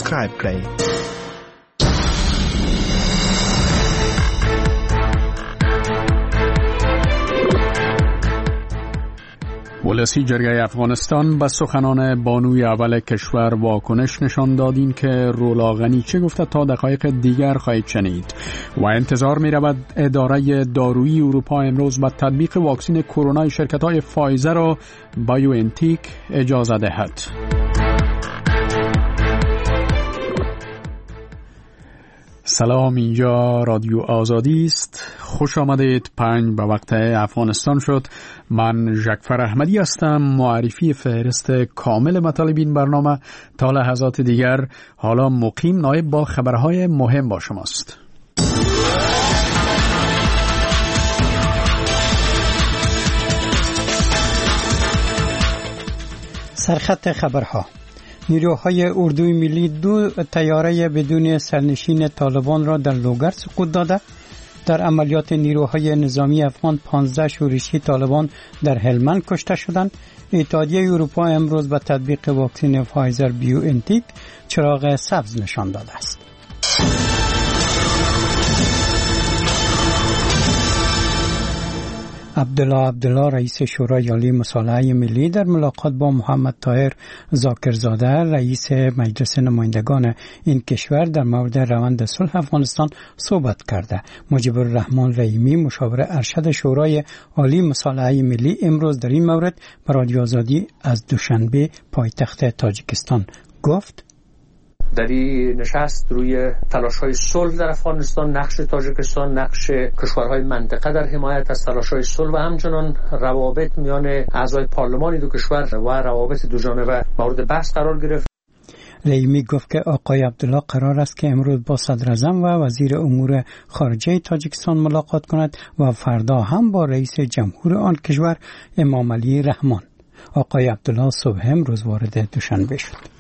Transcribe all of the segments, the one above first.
سابسکرایب کړئ. ولسی جرگه افغانستان به سخنان بانوی اول کشور واکنش نشان داد. این که رولا غنیچه گفته تا دقایق دیگر خواهید شنید. و انتظار می رود اداره دارویی اروپا امروز به تطبیق واکسن کرونا شرکت‌های فایزر و بایوانتیک اجازه دهد. سلام، اینجا رادیو آزادی است. خوش آمدید. 5 به وقت افغانستان شد. من ژکفر احمدی هستم. معرفی فهرست کامل مطالب این برنامه تا لحظات دیگر. حالا مقیم نایب با خبرهای مهم با شماست. سرخط خبرها: نیروهای اردوی ملی 2 طیاره بدون سرنشین طالبان را در لوگر سقوط داده. در عملیات نیروهای نظامی افغان 15 شورشی طالبان در هلمند کشته شدند. اتحادیه اروپا امروز به تطبیق واکسن فایزر بایوانتیک چراغ سبز نشان داده است. عبدالله رئیس شورای عالی مصالحه ملی در ملاقات با محمد طاهر ذاکرزاده رئیس مجلس نمایندگان این کشور در مورد روند صلح افغانستان صحبت کرده. مجیب الرحمن رحیمی مشاور ارشد شورای عالی مصالحه ملی امروز در این مورد به رادیو آزادی از دوشنبه پایتخت تاجیکستان گفت: در این نشست روی تلاش‌های صلح در افغانستان، نقش تاجیکستان، نقش کشورهای منطقه در حمایت از تلاش‌های صلح و همچنان روابط میان اعضای پارلمان دو کشور و روابط دوجانبه مورد بحث قرار گرفت. رحیمی گفت که آقای عبدالله قرار است که امروز با صدراعظم و وزیر امور خارجه تاجیکستان ملاقات کند و فردا هم با رئیس جمهور آن کشور امام علی رحمان. آقای عبدالله صبح امروز وارد دوشنبه شد.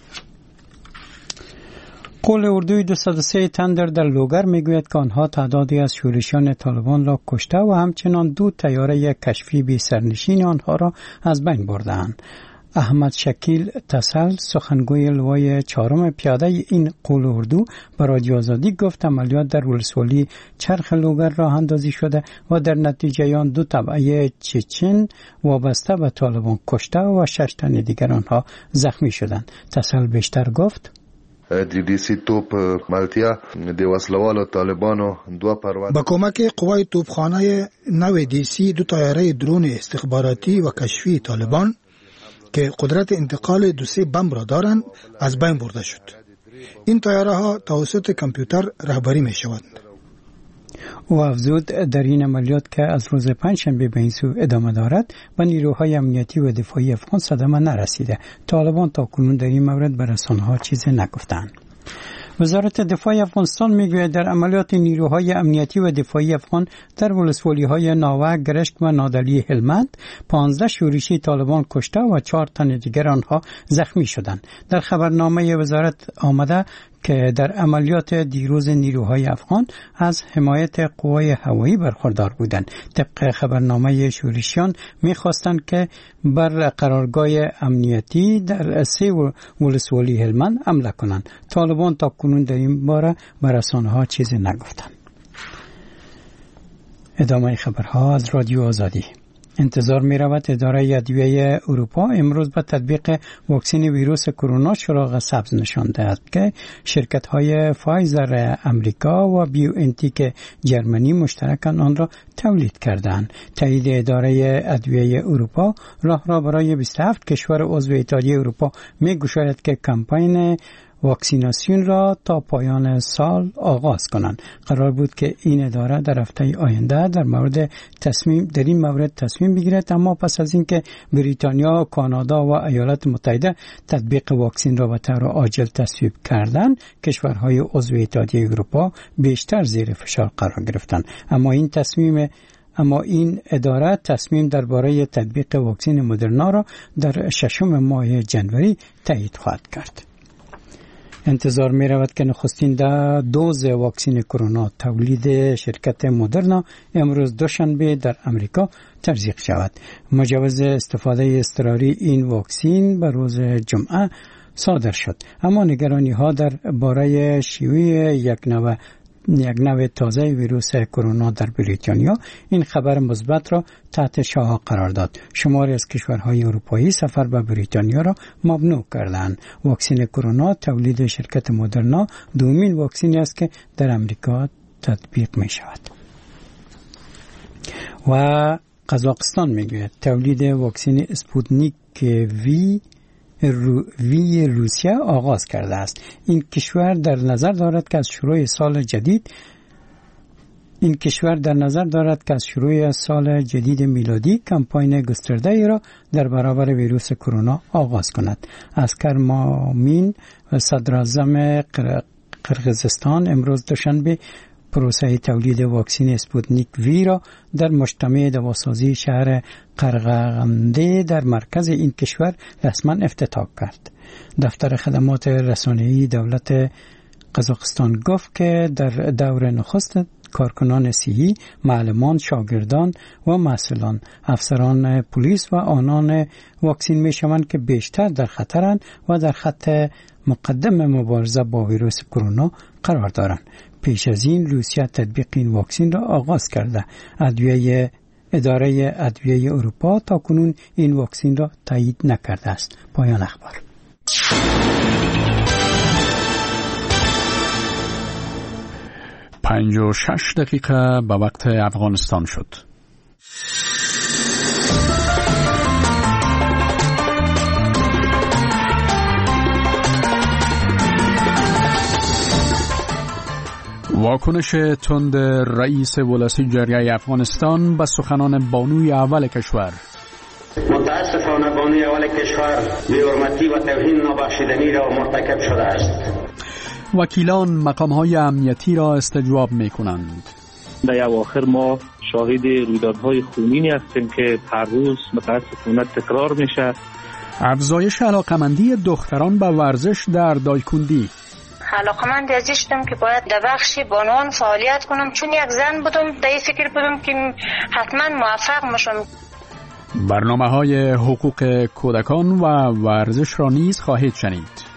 قول اردوی 203 تندر در لوگر میگوید که آنها تعدادی از شورشیان طالبان را کشته و همچنان 2 طیاره کشفی بی سرنشین آنها را از بین بردند. احمد شکیل تسل سخنگوی لوای 4 پیاده این قول اردو به رادیو آزادی گفت عملیات در ولسوالی چرخ لوگر راه اندازی شده و در نتیجه آن 2 تبعه چچن وابسته به طالبان کشته و 6 تن دیگر آنها زخمی شدند. تسل بیشتر گفت: دیسی توپ مالتیا د وسلوالو طالبانو 2 پرواز با کمک قوای توپخانه نو دیسی 2 طیاره درون استخباراتی و کشفی طالبان که قدرت انتقال 2 بمب را دارند از بین برده شد. این طیاره ها توسط کامپیوتر رهبری می شوند. او افزود در این عملیات که از روز پنجشنبه به این سو ادامه دارد و نیروهای امنیتی و دفاعی افغان صدمه نرسیده. طالبان تا کنون در این مورد به رسانه‌ها چیزی نگفتند. وزارت دفاع افغانستان میگوید در عملیات نیروهای امنیتی و دفاعی افغان در ولسوالی‌های ناوه، گرشک و نادلی هلمند 15 شورشی طالبان کشته و 4 تن دیگر آنها زخمی شدند. در خبرنامه وزارت آمده که در عملیات دیروز نیروهای افغان از حمایت قوای هوایی برخوردار بودند. طبق خبرنامه شورشیان می‌خواستند که بر قرارگاه امنیتی در 3 ولسوالی هلمند حمله کنند. طالبان تا کنون در این باره به رسانه‌ها چیزی نگفتند. ادامه خبرها از رادیو آزادی. انتظار می رود اداره ادویه اروپا امروز به تطبیق واکسن ویروس کرونا چراغ سبز نشان دهد که شرکت های فایزر امریکا و بایوانتیک جرمنی مشترکاً آن را تولید کردند. تایید اداره ادویه اروپا راه را برای 27 کشور عضو اتحادیه اروپا می گشاید که کمپین واکسیناسیون را تا پایان سال آغاز کنند. قرار بود که این اداره در هفته آینده در این مورد تصمیم بگیرد، اما پس از اینکه بریتانیا، کانادا و ایالات متحده تطبیق واکسن را به طور عاجل تصویب کردند، کشورهای عضو اتحادیه اروپا بیشتر زیر فشار قرار گرفتند. اما این اداره تصمیم درباره تطبیق واکسن مدرنا را در 6 ماه ژانویه تایید خواهد کرد. انتظار می رود که نخستین دوز واکسن کرونا تولید شرکت مدرنا امروز دوشنبه در امریکا تزریق شود. مجوز استفاده اضطراری این واکسن به روز جمعه صادر شد. اما نگرانی ها در باره شیوع یک نوع تازه ویروس کرونا در بریتانیا این خبر مثبت را تحت شعاع قرار داد. شماری از کشورهای اروپایی سفر به بریتانیا را ممنوع کردند. واکسن کرونا تولید شرکت مدرنا دومین واکسنی است که در امریکا تطبیق می شود. و قزاقستان میگوید تولید واکسن اسپوتنیک وی روسیه آغاز کرده است. این کشور در نظر دارد که از شروع سال جدید میلادی کمپاین گسترده ای را در برابر ویروس کرونا آغاز کند. اسکر مامین و صدراعظم قرقیزستان امروز دوشنبه پروسه تولید واکسن اسپوتنیک وی را در مجتمع دواسازی شهر قرغنده در مرکز این کشور رسما افتتاح کرد. دفتر خدمات رسانه‌ای دولت قزاقستان گفت که در دور نخست کارکنان صحی، معلمان، شاگردان و مسئولان، افسران پلیس و آنان واکسن می شوند که بیشتر در خطرند و در خط مقدم مبارزه با ویروس کرونا قرار دارند. پیش از این روسیه تطبیق این واکسن را آغاز کرده. اداره ادویه اروپا تا کنون این واکسن را تایید نکرده است. پایان اخبار. پنج و 6 دقیقه به وقت افغانستان شد. واکنش تند رئیس ولسی جرگه افغانستان به سخنان بانوی اول کشور. متاسفانه بانوی اول کشور بی‌حرمتی و توهین نابخشودنی را مرتکب شده است. وکیلان مقام‌های امنیتی را استجواب می‌کنند. در اواخر ما شاهد رویدادهای خونینی هستیم که هر روز متاسفانه تکرار میشه. افزایش علاقمندی دختران به ورزش در دایکندی. علاقمند ازی شدم که باید در بخش بانوان فعالیت کنم، چون یک زن بودم در این فکر بودم که حتما موفق میشم. برنامه‌های حقوق کودکان و ورزش را نیز خواهید شنید.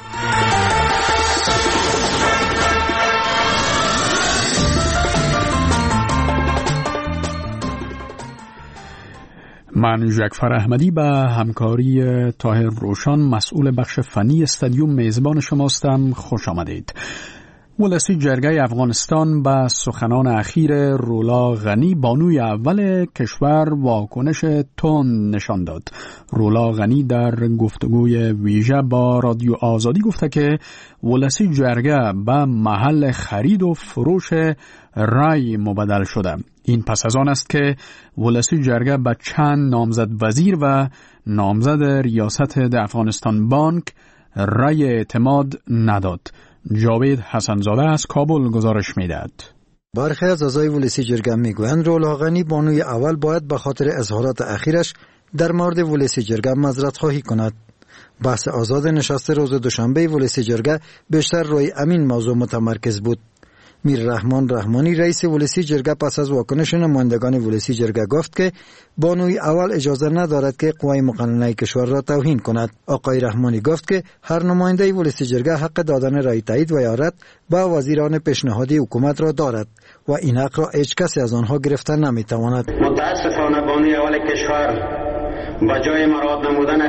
من جعفر احمدی به همکاری طاهر روشن مسئول بخش فنی استادیوم میزبان شماستم. خوش آمدید. ولسی جرگه افغانستان به سخنان اخیر رولا غنی بانوی اول کشور واکنش تند نشان داد. رولا غنی در گفتگوی ویژه با رادیو آزادی گفته که ولسی جرگه به محل خرید و فروش رای مبدل شده. این پس از آن است که ولسی جرگه به چند نامزد وزیر و نامزد ریاست افغانستان بانک رای اعتماد نداد. جاوید حسنزاده از کابل گزارش می‌دهد. برخی از اعضای ولسی جرگه میگویند رولا غنی بانوی اول باید به خاطر اظهارات اخیرش در مورد ولسی جرگه معذرت خواهی کند. بحث آزاد نشست روز دوشنبه ولسی جرگه بیشتر روی همین موضوع متمرکز بود. میر رحمان رحمانی رئیس ولسی جرگه پس از واکنش نمایندگان ولسی جرگه گفت که بانوی اول اجازه ندارد که قوای مقننه کشور را توهین کند. آقای رحمانی گفت که هر نماینده ولسی جرگه حق دادن رای تایید و یا رد به وزیران پیشنهادی حکومت را دارد و این حق را هیچ کسی از آنها گرفته نمیتواند. متاسفانه بانوی اول کشور با جای مراد نمودن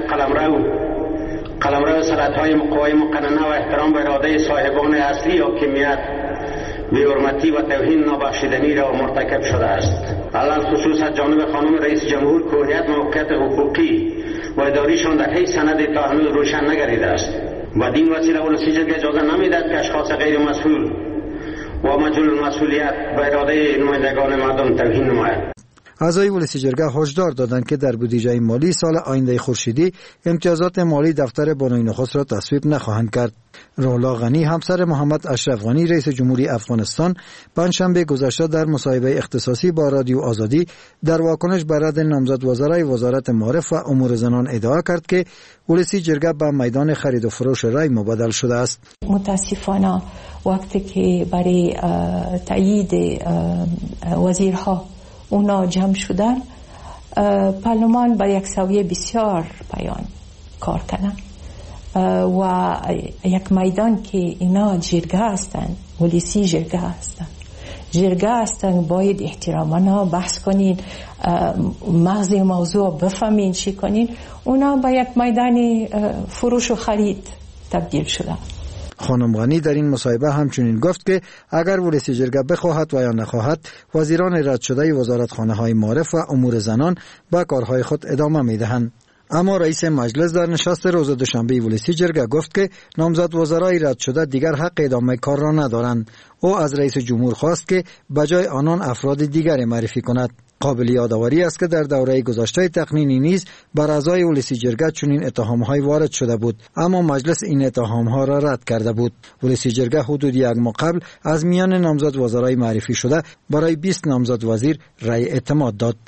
قلمرو صلاحیت‌های قوای مقننه و احترام به اراده صاحبان اصلی حاکمیت بی‌حرمتی و توهین نابخشودنی را مرتکب شده است. علل خصوص از جانب خانم رئیس جمهور کلیت موقعیت حقوقی و اداریشان در هیچ سند تا هنوز روشن نگردیده است. بدین وسیله ولسی جرگه اجازه نمیدهد که اشخاص غیر مسئول و مجهول المسئولیت به اراده نمایندگان مردم توهین نماید. اعضای ولسی جرگه هشدار دادند که در بودجه مالی سال آینده خورشیدی امتیازات مالی دفتر بانوی نخست را تصویب نخواهند کرد. رولا غنی همسر محمد اشرف غنی رئیس جمهوری افغانستان پنجشنبه گذشته در مصاحبه اختصاصی با رادیو آزادی در واکنش به رد نامزد وزرای وزارت معارف و امور زنان ادعا کرد که ولسی جرگه به میدان خرید و فروش رای مبادل شده است. متاسفانه وقتی که برای تایید وزیرها اونا جمع شدن، پارلمان با یک سویه بسیار پایان کار کنه. و یک میدان که اینا جرگه هستند، پلیسی جرگه هستند، جرگه هستند، باید احتراماً بحث کنین، مغز موضوع بفهمین چی کنین. اونا با یک میدان فروش و خرید تبدیل شده. خانم غنی در این مصاحبه همچنین گفت که اگر ولسی جرگه بخواهد و یا نخواهد، وزیران رد شده وزارتخانه‌های معارف و امور زنان به کارهای خود ادامه می‌دهند. اما رئیس مجلس در نشست روز دوشنبه ولسی جرگه گفت که نامزد وزرای رد شده دیگر حق ادامه کار را ندارند. او از رئیس جمهور خواست که بجای آنان افراد دیگری معرفی کند. قابل یادآوری است که در دوره گذشته تقنینی نیز بر اعضای ولسی جرگه چنین اتهام‌های وارد شده بود، اما مجلس این اتهام‌ها را رد کرده بود. ولسی جرگه حدود یک ماه قبل از میان نامزد وزرای معرفی شده برای 20 نامزد وزیر رأی اعتماد داد.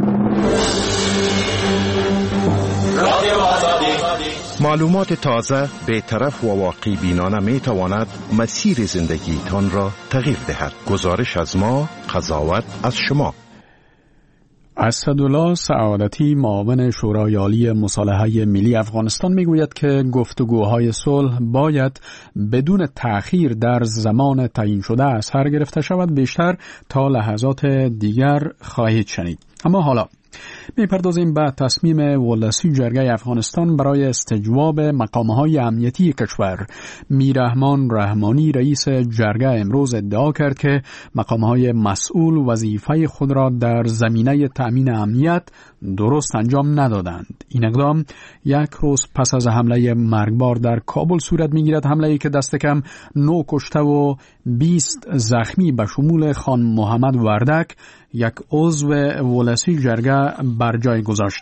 معلومات تازه، بی‌طرف و واقع بینانه می تواند مسیر زندگیتان را تغییر دهد. گزارش از ما، قضاوت از شما. اسدالله سعادتی معاون شورای عالی مصالحه ملی افغانستان میگوید که گفتگوهای صلح باید بدون تأخیر در زمان تعیین شده از سر گرفته شود، بیشتر تا لحظات دیگر خواهید شنید. اما حالا میپردازیم به تصمیم ولسی جرگه افغانستان برای استجواب مقامهای امنیتی کشور. میررحمان رحمانی رئیس جرگه امروز ادعا کرد که مقامهای مسئول وظیفه خود را در زمینه تأمین امنیت درست انجام ندادند. این اقدام یک روز پس از حمله مرگبار در کابل صورت میگیرد، حمله‌ای که دست کم 9 کشته و 20 زخمی به شمول خان محمد وردک، یک عضو ولسی جرگه بر جای گذاشت.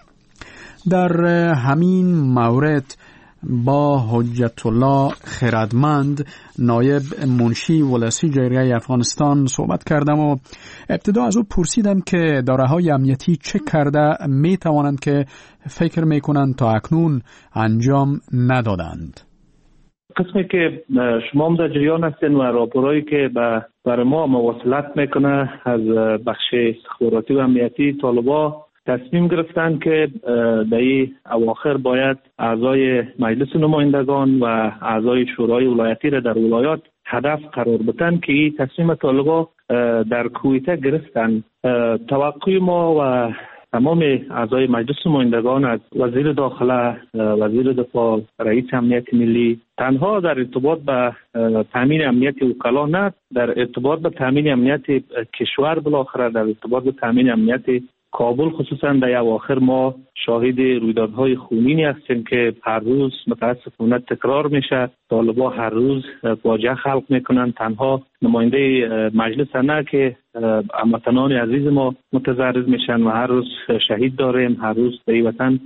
در همین مورد با حجت الله خردمند نایب منشی ولسی جرگه افغانستان صحبت کردم و ابتدا از او پرسیدم که اداره‌های امنیتی چه کرده می توانند که فکر می کنند تا اکنون انجام ندادند. قسمی که شما هم در جریان هستین و راپورایی که برای ما مواصلت میکنه از بخش استخباراتی و امنیتی، طالبا تصمیم گرفتن که در این اواخر باید اعضای مجلس نمایندگان و اعضای شورای ولایتی را در ولایات هدف قرار بدن که این تصمیم طالبا در کویته گرفتن. توقع ما و تمام اعضای مجلس نمایندگان از وزیر داخله، وزیر دفاع، رئیس امنیت ملی، تنها در ارتباط به تامین امنیت وکلا نه، در ارتباط به تامین امنیت کشور، بالاخره در ارتباط به تامین امنیت کابل خصوصا در اواخر ما شاهد رویدادهای خونینی هستیم که هر روز متاسفانه تکرار میشه. طالبا هر روز فاجعه خلق میکنن. تنها نماینده مجلس نه که هموطنان عزیز ما متضرر میشن و هر روز شهید داریم. هر روز در این وطن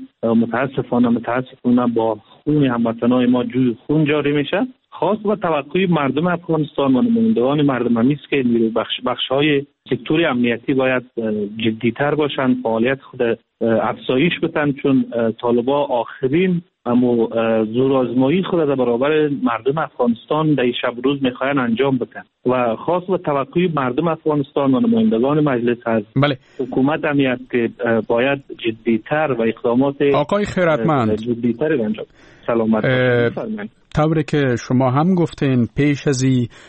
متاسفانه با خون هموطنان ما جوی خون جاری میشه. خاص و توقع مردم افغانستان و نمایندگان مردم همیست که بخش‌های سکتور امنیتی باید جدی‌تر باشند، فعالیت خود افزایش بدن، چون طالبا آخرین اما زورآزمایی خود در برابر مردم افغانستان در شب روز میخواین انجام بدن و خاص و توقع مردم افغانستان و نمایندگان مجلس از حکومت همیست که باید جدی‌تر و اقدامات آقای خیرتمند جدی‌تر انجام. سلامت طوری که شما هم گفتین، پیش از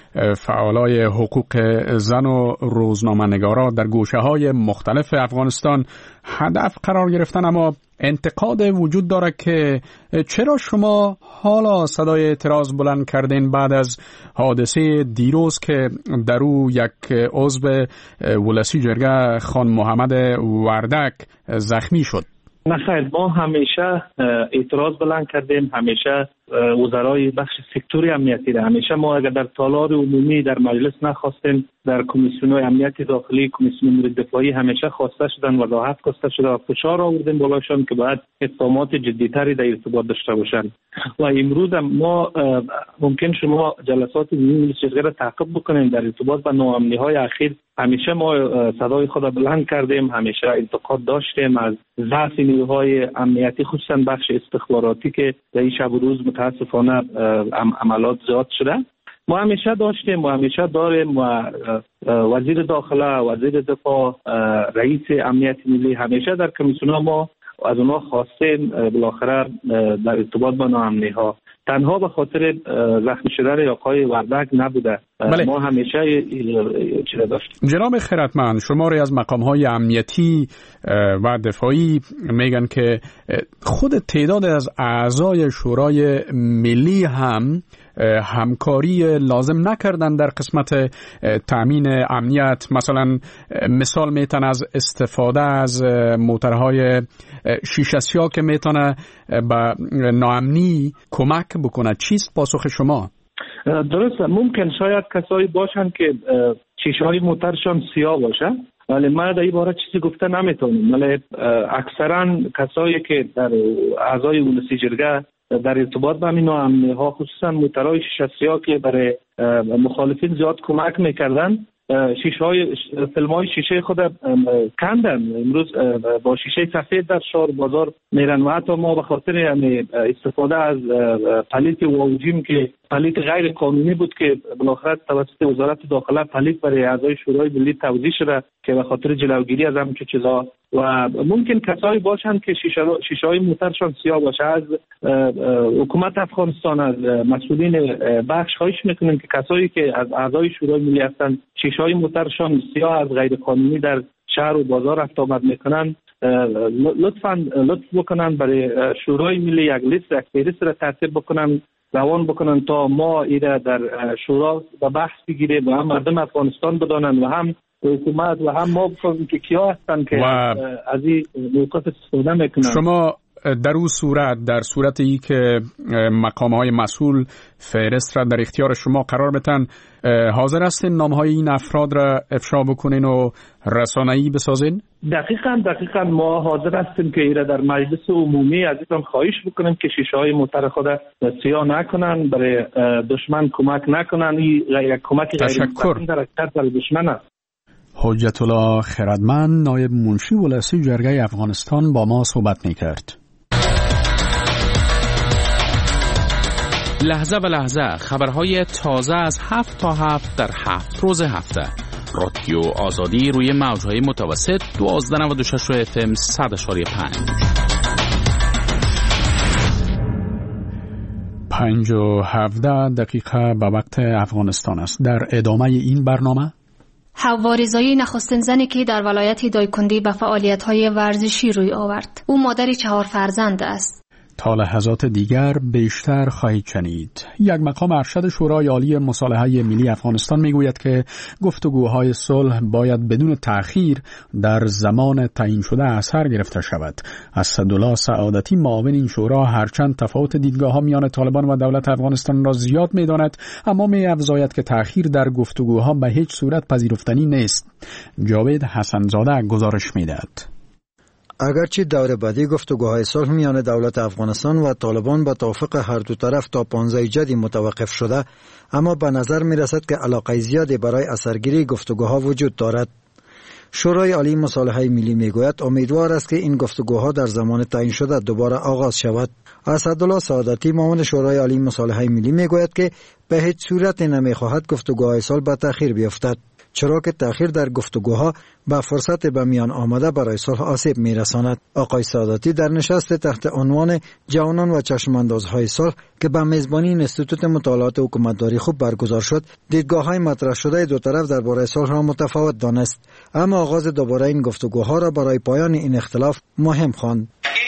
فعالای حقوق زن و روزنامه‌نگارا در گوشه‌های مختلف افغانستان هدف قرار گرفتن، اما انتقاد وجود داره که چرا شما حالا صدای اعتراض بلند کردین بعد از حادثه دیروز که در او یک عضو ولسی جرگه خان محمد وردک زخمی شد؟ نخیر، ما همیشه اعتراض بلند کردیم، همیشه وزرای بخش سکتور امنیتی را، همیشه ما اگر در تالار عمومی در مجلس نخواستیم، در کمیسیون امنیت داخلی، کمیسیون امور دفاعی همیشه خواسته شدن و وضاحت خواسته شده و فشار آوردیم بالاشان که باید اقدامات جدی‌تری در ارتباط داشته باشند. و امروز ما ممکن شما جلسات عمومی جرگه را تعقیب بکنیم در ارتباط با ناامنی‌های اخیر. همیشه ما صدای خود بلند کردیم، همیشه انتقاد داشتیم از ضعف نیروهای امنیتی، خصوصا بخش استخباراتی که در این شب و روز متاسفانه عملات زیاد شده. ما همیشه داشتیم و همیشه داریم و وزیر داخله، وزیر دفاع، رئیس امنیت ملی همیشه در کمیسیون ما از اونها خواستیم بالاخره در ارتباط با ناامنی‌ها تنها به خاطر زخمی شدن آقای وردک نبوده. بله. ما همیشه چیز داشتیم. جناب خیرتمند، شماری از مقام‌های امنیتی و دفاعی میگن که خود تعداد از اعضای شورای ملی هم همکاری لازم نکردن در قسمت تأمین امنیت. مثلا مثال میتن از استفاده از موترهای شیشه سیاه که میتونه به ناامنی کمک بکنه. چیست پاسخ شما؟ درسته، ممکن شاید کسایی باشن که شیشه های موترشان سیاه باشه، ولی من در این باره چیزی گفته نمیتونم. ولی اکثرا کسایی که در اعضای اولسی جرگه در ارتباط با این ناامنی ها، خصوصا موترهای شیشه سیاه که برای مخالفین زیاد کمک میکردن، فیلم های شیشه خود کندن. امروز با شیشه سفید در شهر بازار میرن و حتی ما به خاطر استفاده از پلیت واوجیم که پلیت غیر قانونی بود که بالاخره توسط وزارت داخله پلیت برای اعضای شورای ملی توزیع شده که به خاطر جلوگیری از همین چیزا، و ممکن کسایی باشن که شیشه های موترشان سیاه باشه. از حکومت افغانستان، از مسئولین بخش خواهش میکنیم که کسایی که از اعضای شورای ملی هستن شیشه های موترشان سیاه از غیر قانونی در شهر و بازار رفت آمد میکنن، لطف بکنن برای شورای ملی یک لیست، یک فهرست را ترتیب بکنن، روان بکنن تا ما ایره در شورا و بحث بگیریم و هم مردم افغانستان بدانن و هم حکومت و هم ما بفهمیم که کیا هستن که از این موقف استفاده میکنن. شما در اون صورت، در صورت ای که مقام‌های مسئول فهرست را در اختیار شما قرار بدن، حاضر هستین نام‌های این افراد را افشا بکنین و رسانه‌ای بسازین؟ دقیقاً ما حاضر هستیم که ایره در مجلس عمومی عزیزان خواهش بکنیم که شیشه‌های موتر خود سیاه نکنن، برای دشمن کمک نکنن. این یک کمک غیر مستقیم در اکثر دشمن است. حجت الله خردمند، نایب منشی ولسی جرگه افغانستان، با ما صحبت می‌کرد. لحظه به لحظه خبرهای تازه از 7 تا 7 در 7 روز هفته. رادیو آزادی روی موج‌های متوسط 1296 FM 100.5. 5:17 به وقت افغانستان است. در ادامه این برنامه حوا رضایی نخستین زنی که در ولایت دایکندی به فعالیت‌های ورزشی روی آورد. او مادر 4 فرزند است. تا لحظات دیگر بیشتر خواهید شنید. یک مقام ارشد شورای عالی مصالحه ملی افغانستان میگوید که گفتگوهای صلح باید بدون تأخیر در زمان تعیین شده از سر گرفته شود. اسدالله سعادتی، معاون این شورا، هرچند تفاوت دیدگاه‌ها میان طالبان و دولت افغانستان را زیاد می‌داند، اما می‌افزاید که تأخیر در گفتگوها به هیچ صورت پذیرفتنی نیست. جاوید حسنزاده گزارش می‌دهد. اگرچه دور بعدی گفتگوهای صلح میان دولت افغانستان و طالبان با توافق هر دو طرف تا 15 جدی متوقف شده، اما به نظر می رسد که علاقه زیادی برای اثرگیری گفتگوها وجود دارد. شورای عالی مصالحه ملی می گوید امیدوار است که این گفتگوها در زمان تعیین شده دوباره آغاز شود. اسدالله سعادتی، معاون شورای عالی مصالحه ملی می گوید که به هیچ صورت نمی خواهد گفتگوهای صلح به تأخیر بیفتد، چرا که تأخیر در گفتگوها با فرصت به میان آمده برای صلح آسیب می‌رساند. آقای سعادتی در نشست تحت عنوان جوانان و چشماندازهای صلح که به میزبانی اینستیتوت مطالعات حکومتداری خوب برگزار شد، دیدگاه‌های مطرح شده دو طرف درباره صلح را متفاوت دانست، اما آغاز دوباره این گفتگوها را برای پایان این اختلاف مهم خواند.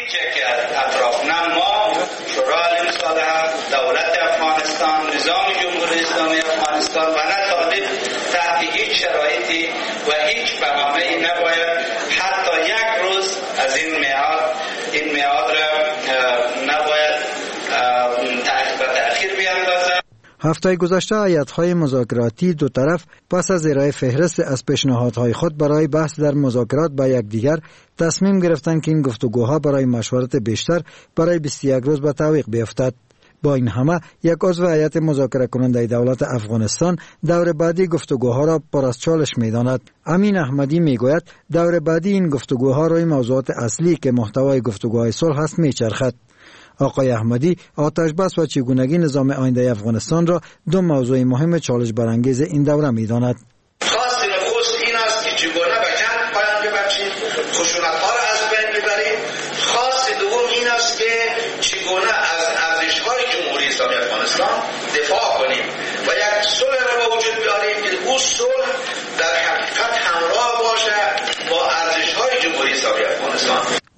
هفته گذشته هیئت‌های مذاکراتی دو طرف پس از ارائه فهرست از پیشنهادهای خود برای بحث در مذاکرات با یکدیگر تصمیم گرفتند که این گفتگوها برای مشورت بیشتر برای 21 روز به تعویق بیفتد. با این همه یک عضو هیئت مذاکره کننده دولت افغانستان دور بعدی گفتگوها را پر از چالش می‌داند. امین احمدی میگوید دور بعدی این گفتگوها روی موضوعات اصلی که محتوای گفتگوهای صلح است میچرخد. آقای احمدی آتش بس و چگونگی نظام آینده افغانستان را دو موضوع مهم چالش برانگیز این دوره می‌داند. خاص نخست این است که چگونه به جنگ پایان ببخشیم، خشونت‌ها را از بین ببریم. خاص دوم این است که چگونه از ارزش‌های جمهوری اسلامی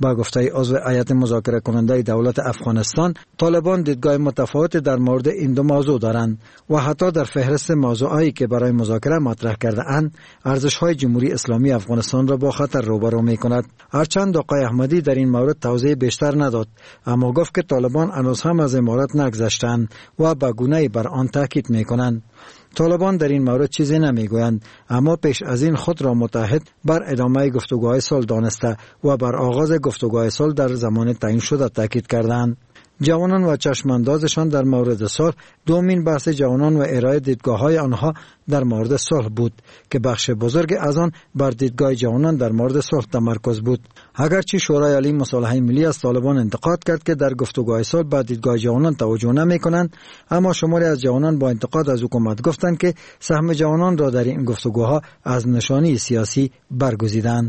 با گفته عضو هیئت مذاکره کننده دولت افغانستان، طالبان دیدگاه متفاوت در مورد این دو موضوع دارند و حتی در فهرست موضوعایی که برای مذاکره مطرح کرده اند، ارزش‌های جمهوری اسلامی افغانستان را با خطر روبرو می‌کند. هرچند آقای احمدی در این مورد توضیح بیشتر نداد، اما گفت که طالبان هنوز هم از امارات نگذشتند و به گونه‌ای بر آن تاکید می‌کنند. طالبان در این مورد چیزی نمیگویند، اما پیش از این خود را متحد بر ادامه گفتگوهای صلح دانسته و بر آغاز گفتگوهای صلح در زمان تعیین شده تاکید کردند. جوانان و چشماندازشان در مورد صلح دومین بحث جوانان و ارائه دیدگاه‌های آنها در مورد صلح بود که بخش بزرگ از آن بر دیدگاه جوانان در مورد صلح تمرکز بود. اگرچه شورای عالی مصالحه ملی از طالبان انتقاد کرد که در گفتگوهای صلح به دیدگاه جوانان توجه نمی‌کنند، اما شماری از جوانان با انتقاد از حکومت گفتند که سهم جوانان را در این گفتگوها از نشانی سیاسی برگزیدند.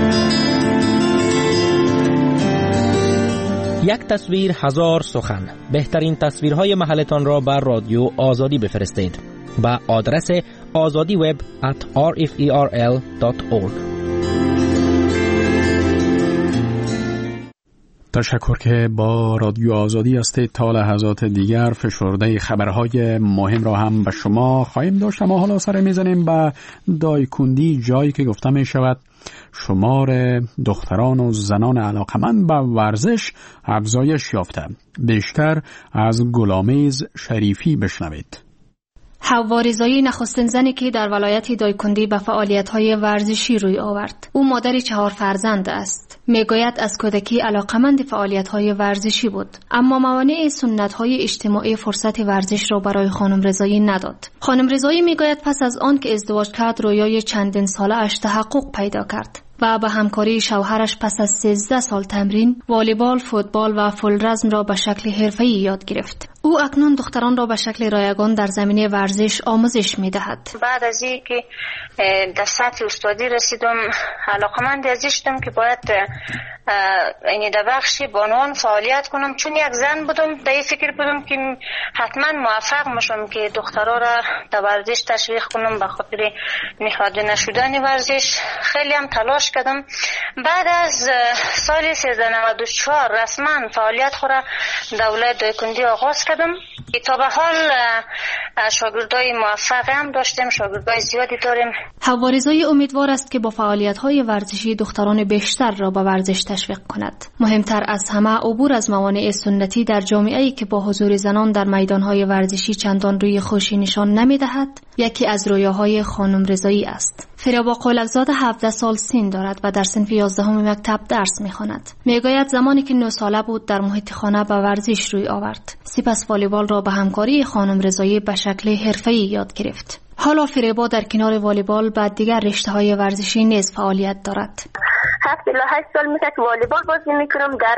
یک تصویر هزار سخن. بهترین تصویرهای محلتان را بر رادیو آزادی بفرستید با آدرس azadiweb@rferl.org. تشکر که با رادیو آزادی هستید. تا لحظات دیگر فشرده خبرهای مهم را هم به شما خواهیم داشت، اما حالا سر میزنیم به دایکندی، جایی که گفته می شود شمار دختران و زنان علاقمند به ورزش افزایش یافته. بیشتر از گلامیز شریفی بشنوید. حوا رضایی نخستین زنی که در ولایت دایکندی به فعالیت‌های ورزشی روی آورد. او مادر 4 فرزند است. میگوید از کودکی علاقمند فعالیت‌های ورزشی بود، اما موانع سنت‌های اجتماعی فرصت ورزش را برای خانم رضایی نداد. خانم رضایی میگوید پس از آن که ازدواج کرد رویای چندین ساله اش تحقق پیدا کرد و به همکاری شوهرش پس از 13 سال تمرین، والیبال، فوتبال و فولرزم را به شکل حرفه‌ای یاد گرفت. او اکنون دختران را به شکل رایگان در زمینه ورزش آموزش می‌دهد. بعد از اینکه در سطح استادی رسیدم، علاقمند ازش شدم که باید این در بخش بانوان فعالیت کنم، چون یک زن بودم در این فکر بودم که حتما موفق میشم که دخترها را در ورزش تشویق کنم. به خاطر نهاده نشدن ورزش خیلی هم تلاش کردم. بعد از سال 1394 رسما فعالیت خود را در ولایت دایکندی آغاز کردم. تا به حال شاگردای موفق هم داشتیم، شاگردای زیادی داریم. حوا رضایی امیدوار است که با فعالیت‌های ورزشی دختران بیشتر را به ورزش تشویق کند. مهمتر از همه عبور از موانع سنتی در جامعه‌ای که با حضور زنان در میدان‌های ورزشی چندان روی خوشی نشان نمی‌دهد، یکی از رویاهای خانم رضایی است. فریبا قولک‌زاده 17 سال سن دارد و در صنف 11 مکتب درس می‌خواند. میگوید زمانی که 9 ساله بود در محیط خانه به ورزش روی آورد. سپس والیبال را به همکاری خانم رضایی به شکل حرفه‌ای یاد گرفت. حالا فریبا در کنار والیبال و دیگر رشته‌های ورزشی نیز فعالیت دارد. 7 الی 8 سال میشه که والیبال بازی میکنم، در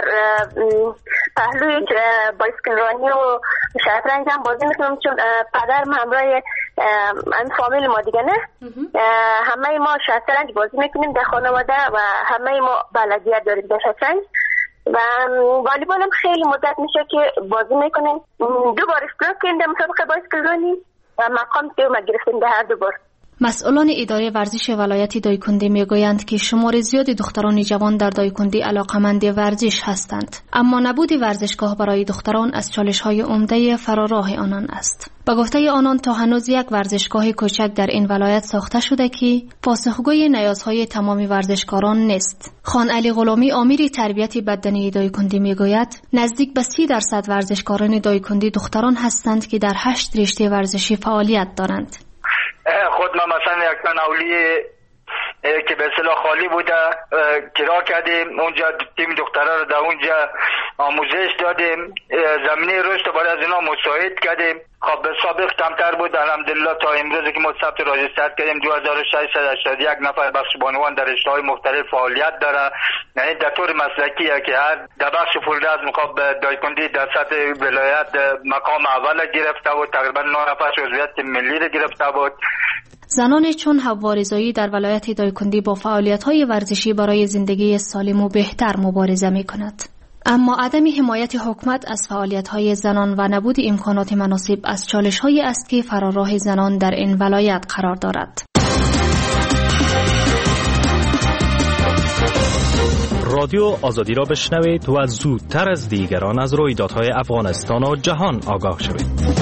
پهلوی بایسکل رانی و شطرنج هم بازی میکنم، چون پدرم همراه این فامیل ما دیگه نه همه ما شطرنج بازی میکنیم در خانواده و همه ما بلدیت داریم در شطرنج. و والیبال هم خیلی مدت میشه که بازی میکنیم. 2 بار اشتراک کردیم در مسابقه بایسکل رانی و مقام که ما گرفتیم در هر 2 بار. مسئولان اداره ورزش ولایت دایکندی میگویند که شمار زیادی دختران جوان در دایکندی علاقمند ورزش هستند، اما نبود ورزشگاه برای دختران از چالش‌های عمده فراراه آنان است. با گفته آنان تا هنوز یک ورزشگاه کوچک در این ولایت ساخته شده که پاسخگوی نیازهای تمام ورزشکاران نیست. خان علی غلامی امیر تربیت بدنی دایکندی میگوید نزدیک به 30% ورزشکاران دایکندی دختران هستند که در 8 رشته ورزشی فعالیت دارند. خود ما مثلا یک تناولی که به اصطلاح خالی بوده کرا کردیم، اونجا تیم دخترها رو در اونجا آموزش دادیم، زمینه رشد برای از اینا مساعد کردیم. خب به سابق کمتر بود، الحمدلله تا امروز که ما ثبت راجستر کردیم 2681 نفر بخش بانوان در رشته‌های مختلف فعالیت داره. یعنی در طور مسلکیه که هر در بخش فولرزم خب دایکندی در سطح ولایت مقام اول گرفته بود، تقریبا 9 نفر عضویت ملی رو گرفته بود. زنان چون حوا رضایی در ولایت دایکندی با فعالیت‌های ورزشی برای زندگی سالم و بهتر مبارزه می‌کند. اما عدم حمایت حکومت از فعالیت‌های زنان و نبود امکانات مناسب از چالش‌هایی است که فراراه زنان در این ولایت قرار دارد. رادیو آزادی را بشنوید و زودتر از دیگران از رویدادهای افغانستان و جهان آگاه شوید.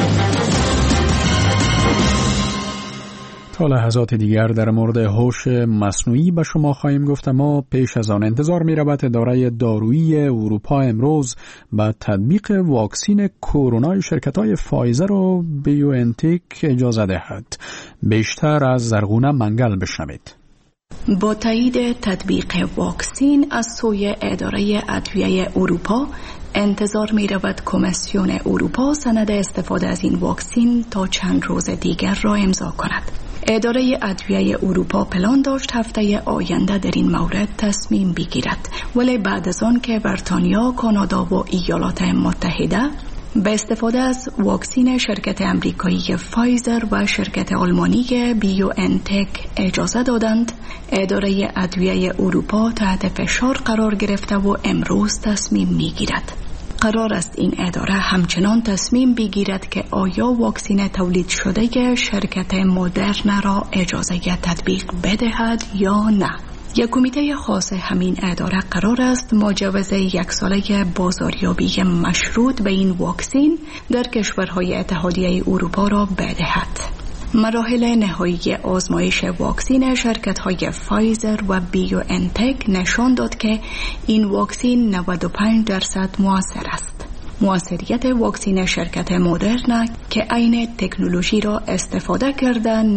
تا لحظات دیگر در مورد هوش مصنوعی به شما خواهیم گفت، اما پیش از آن انتظار می رود اداره دارویی اروپا امروز به تطبیق واکسین کرونا شرکت‌های فایزر و بیوانتک اجازه دهد. بیشتر از زرغونه منگل بشنوید. با تایید تطبیق واکسین از سوی اداره ادویه اروپا انتظار می رود کمیسیون اروپا سند استفاده از این واکسین تا چند روز دیگر را امضا کند. اداره ادویه اروپا پلان داشت هفته آینده در این مورد تصمیم بگیرد، ولی بعد از آن که بریتانیا، کانادا و ایالات متحده به استفاده از واکسین شرکت امریکایی فایزر و شرکت آلمانی بیوانتک اجازه دادند، اداره ادویه اروپا تحت فشار قرار گرفته و امروز تصمیم میگیرد. قرار است این اداره همچنان تصمیم بگیرد که آیا واکسین تولید شده شرکت مدرن را اجازه تطبیق بدهد یا نه. یک کمیته خاص همین اداره قرار است مجوز 1 ساله بازاریابی مشروط به این واکسین در کشورهای اتحادیه اروپا را بدهد. مراحل نهایی آزمایش واکسین شرکت‌های فایزر و بیوانتک نشان داد که این واکسین 95% مؤثر است. مؤثریت واکسین شرکت مدرن که عین تکنولوژی را استفاده کردن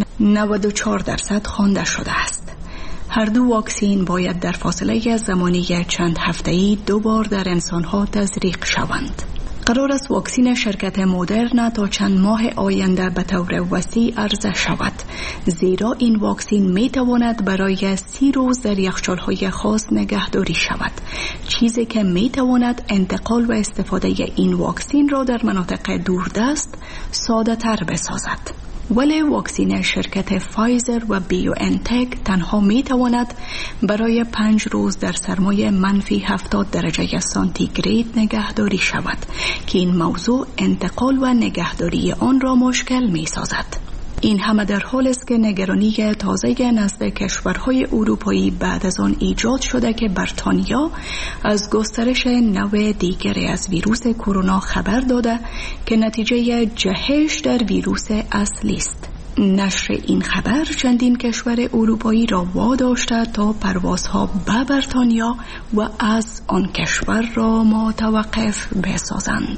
94% خوانده شده است. هر دو واکسین باید در فاصله زمانی چند هفته‌ای 2 بار در انسان‌ها تزریق شوند. قرار است واکسین شرکت مدرن تا چند ماه آینده به طور وسیع عرضه شود، زیرا این واکسین می تواند برای 30 روز در یخچال‌های خاص نگهداری شود، چیزی که می تواند انتقال و استفاده این واکسین را در مناطق دوردست ساده تر بسازد. ولی واکسین شرکت فایزر و بیوانتک تنها می تواند برای 5 روز در سرمای -70 درجه سانتیگراد نگهداری شود که این موضوع انتقال و نگهداری آن را مشکل می سازد. این همه در حال است که نگرانی تازه نزد کشورهای اروپایی بعد از آن ایجاد شده که بریتانیا از گسترش نوع دیگری از ویروس کرونا خبر داده که نتیجه جهش در ویروس اصلی است. نشر این خبر چندین کشور اروپایی را واداشته تا پروازها به بریتانیا و از آن کشور را متوقف بسازند.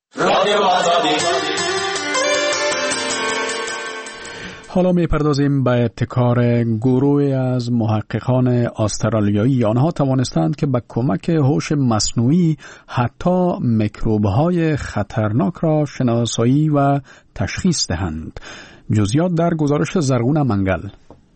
حالا می‌پردازیم به ابتکار گروهی از محققان استرالیایی. آنها توانستند که با کمک هوش مصنوعی حتی میکروب‌های خطرناک را شناسایی و تشخیص دهند. جزئیات در گزارش زرغونه منگل.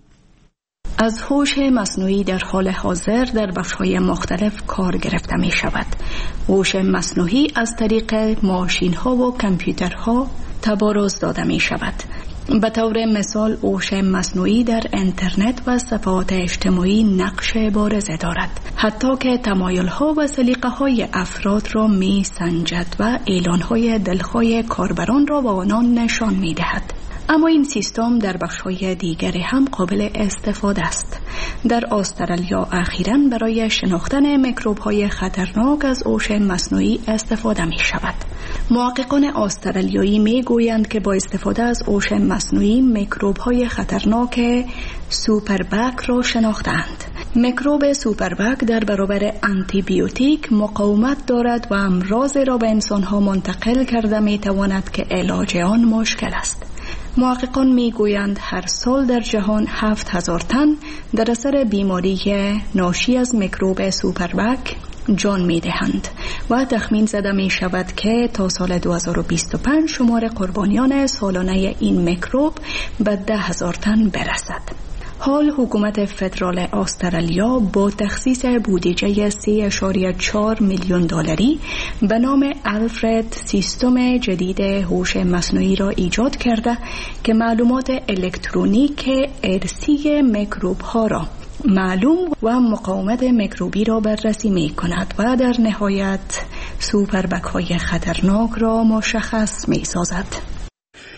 از هوش مصنوعی در حال حاضر در بخش‌های مختلف کار گرفته می شود. هوش مصنوعی از طریق ماشین‌ها و کامپیوترها تبارز داده می شود. به طور مثال هوش مصنوعی در اینترنت و صفحات اجتماعی نقش بارز دارد، حتی که تمایل‌ها و سلیقه‌های افراد را می سنجد و اعلان‌های دلخواه کاربران را به آنان نشان می دهد. اما این سیستم در بخش‌های دیگری هم قابل استفاده است. در استرالیا اخیراً برای شناختن میکروب‌های خطرناک از هوش مصنوعی استفاده می شود. محققان استرالیایی می گویند که با استفاده از هوش مصنوعی میکروب‌های خطرناک سوپربک را شناختند. میکروب سوپربک در برابر آنتی بیوتیک مقاومت دارد و امراض را به انسان‌ها منتقل کرده می تواند که علاج آن مشکل است. محققان میگویند هر سال در جهان 7000 تن در اثر بیماری ناشی از میکروب سوپربک جان میدهند و تخمین زده می شود که تا سال 2025 شمار قربانیان سالانه این میکروب به 10,000 تن برسد. حال حکومت فدرال استرالیا با تخصیص بودجه 3.4 میلیون دلاری به نام آلفرد سیستم جدید هوش مصنوعی را ایجاد کرده که معلومات الکترونیک ارثی میکروب ها را معلوم و مقاومت میکروبی را بررسی می کند و در نهایت سوپربک های خطرناک را مشخص می سازد.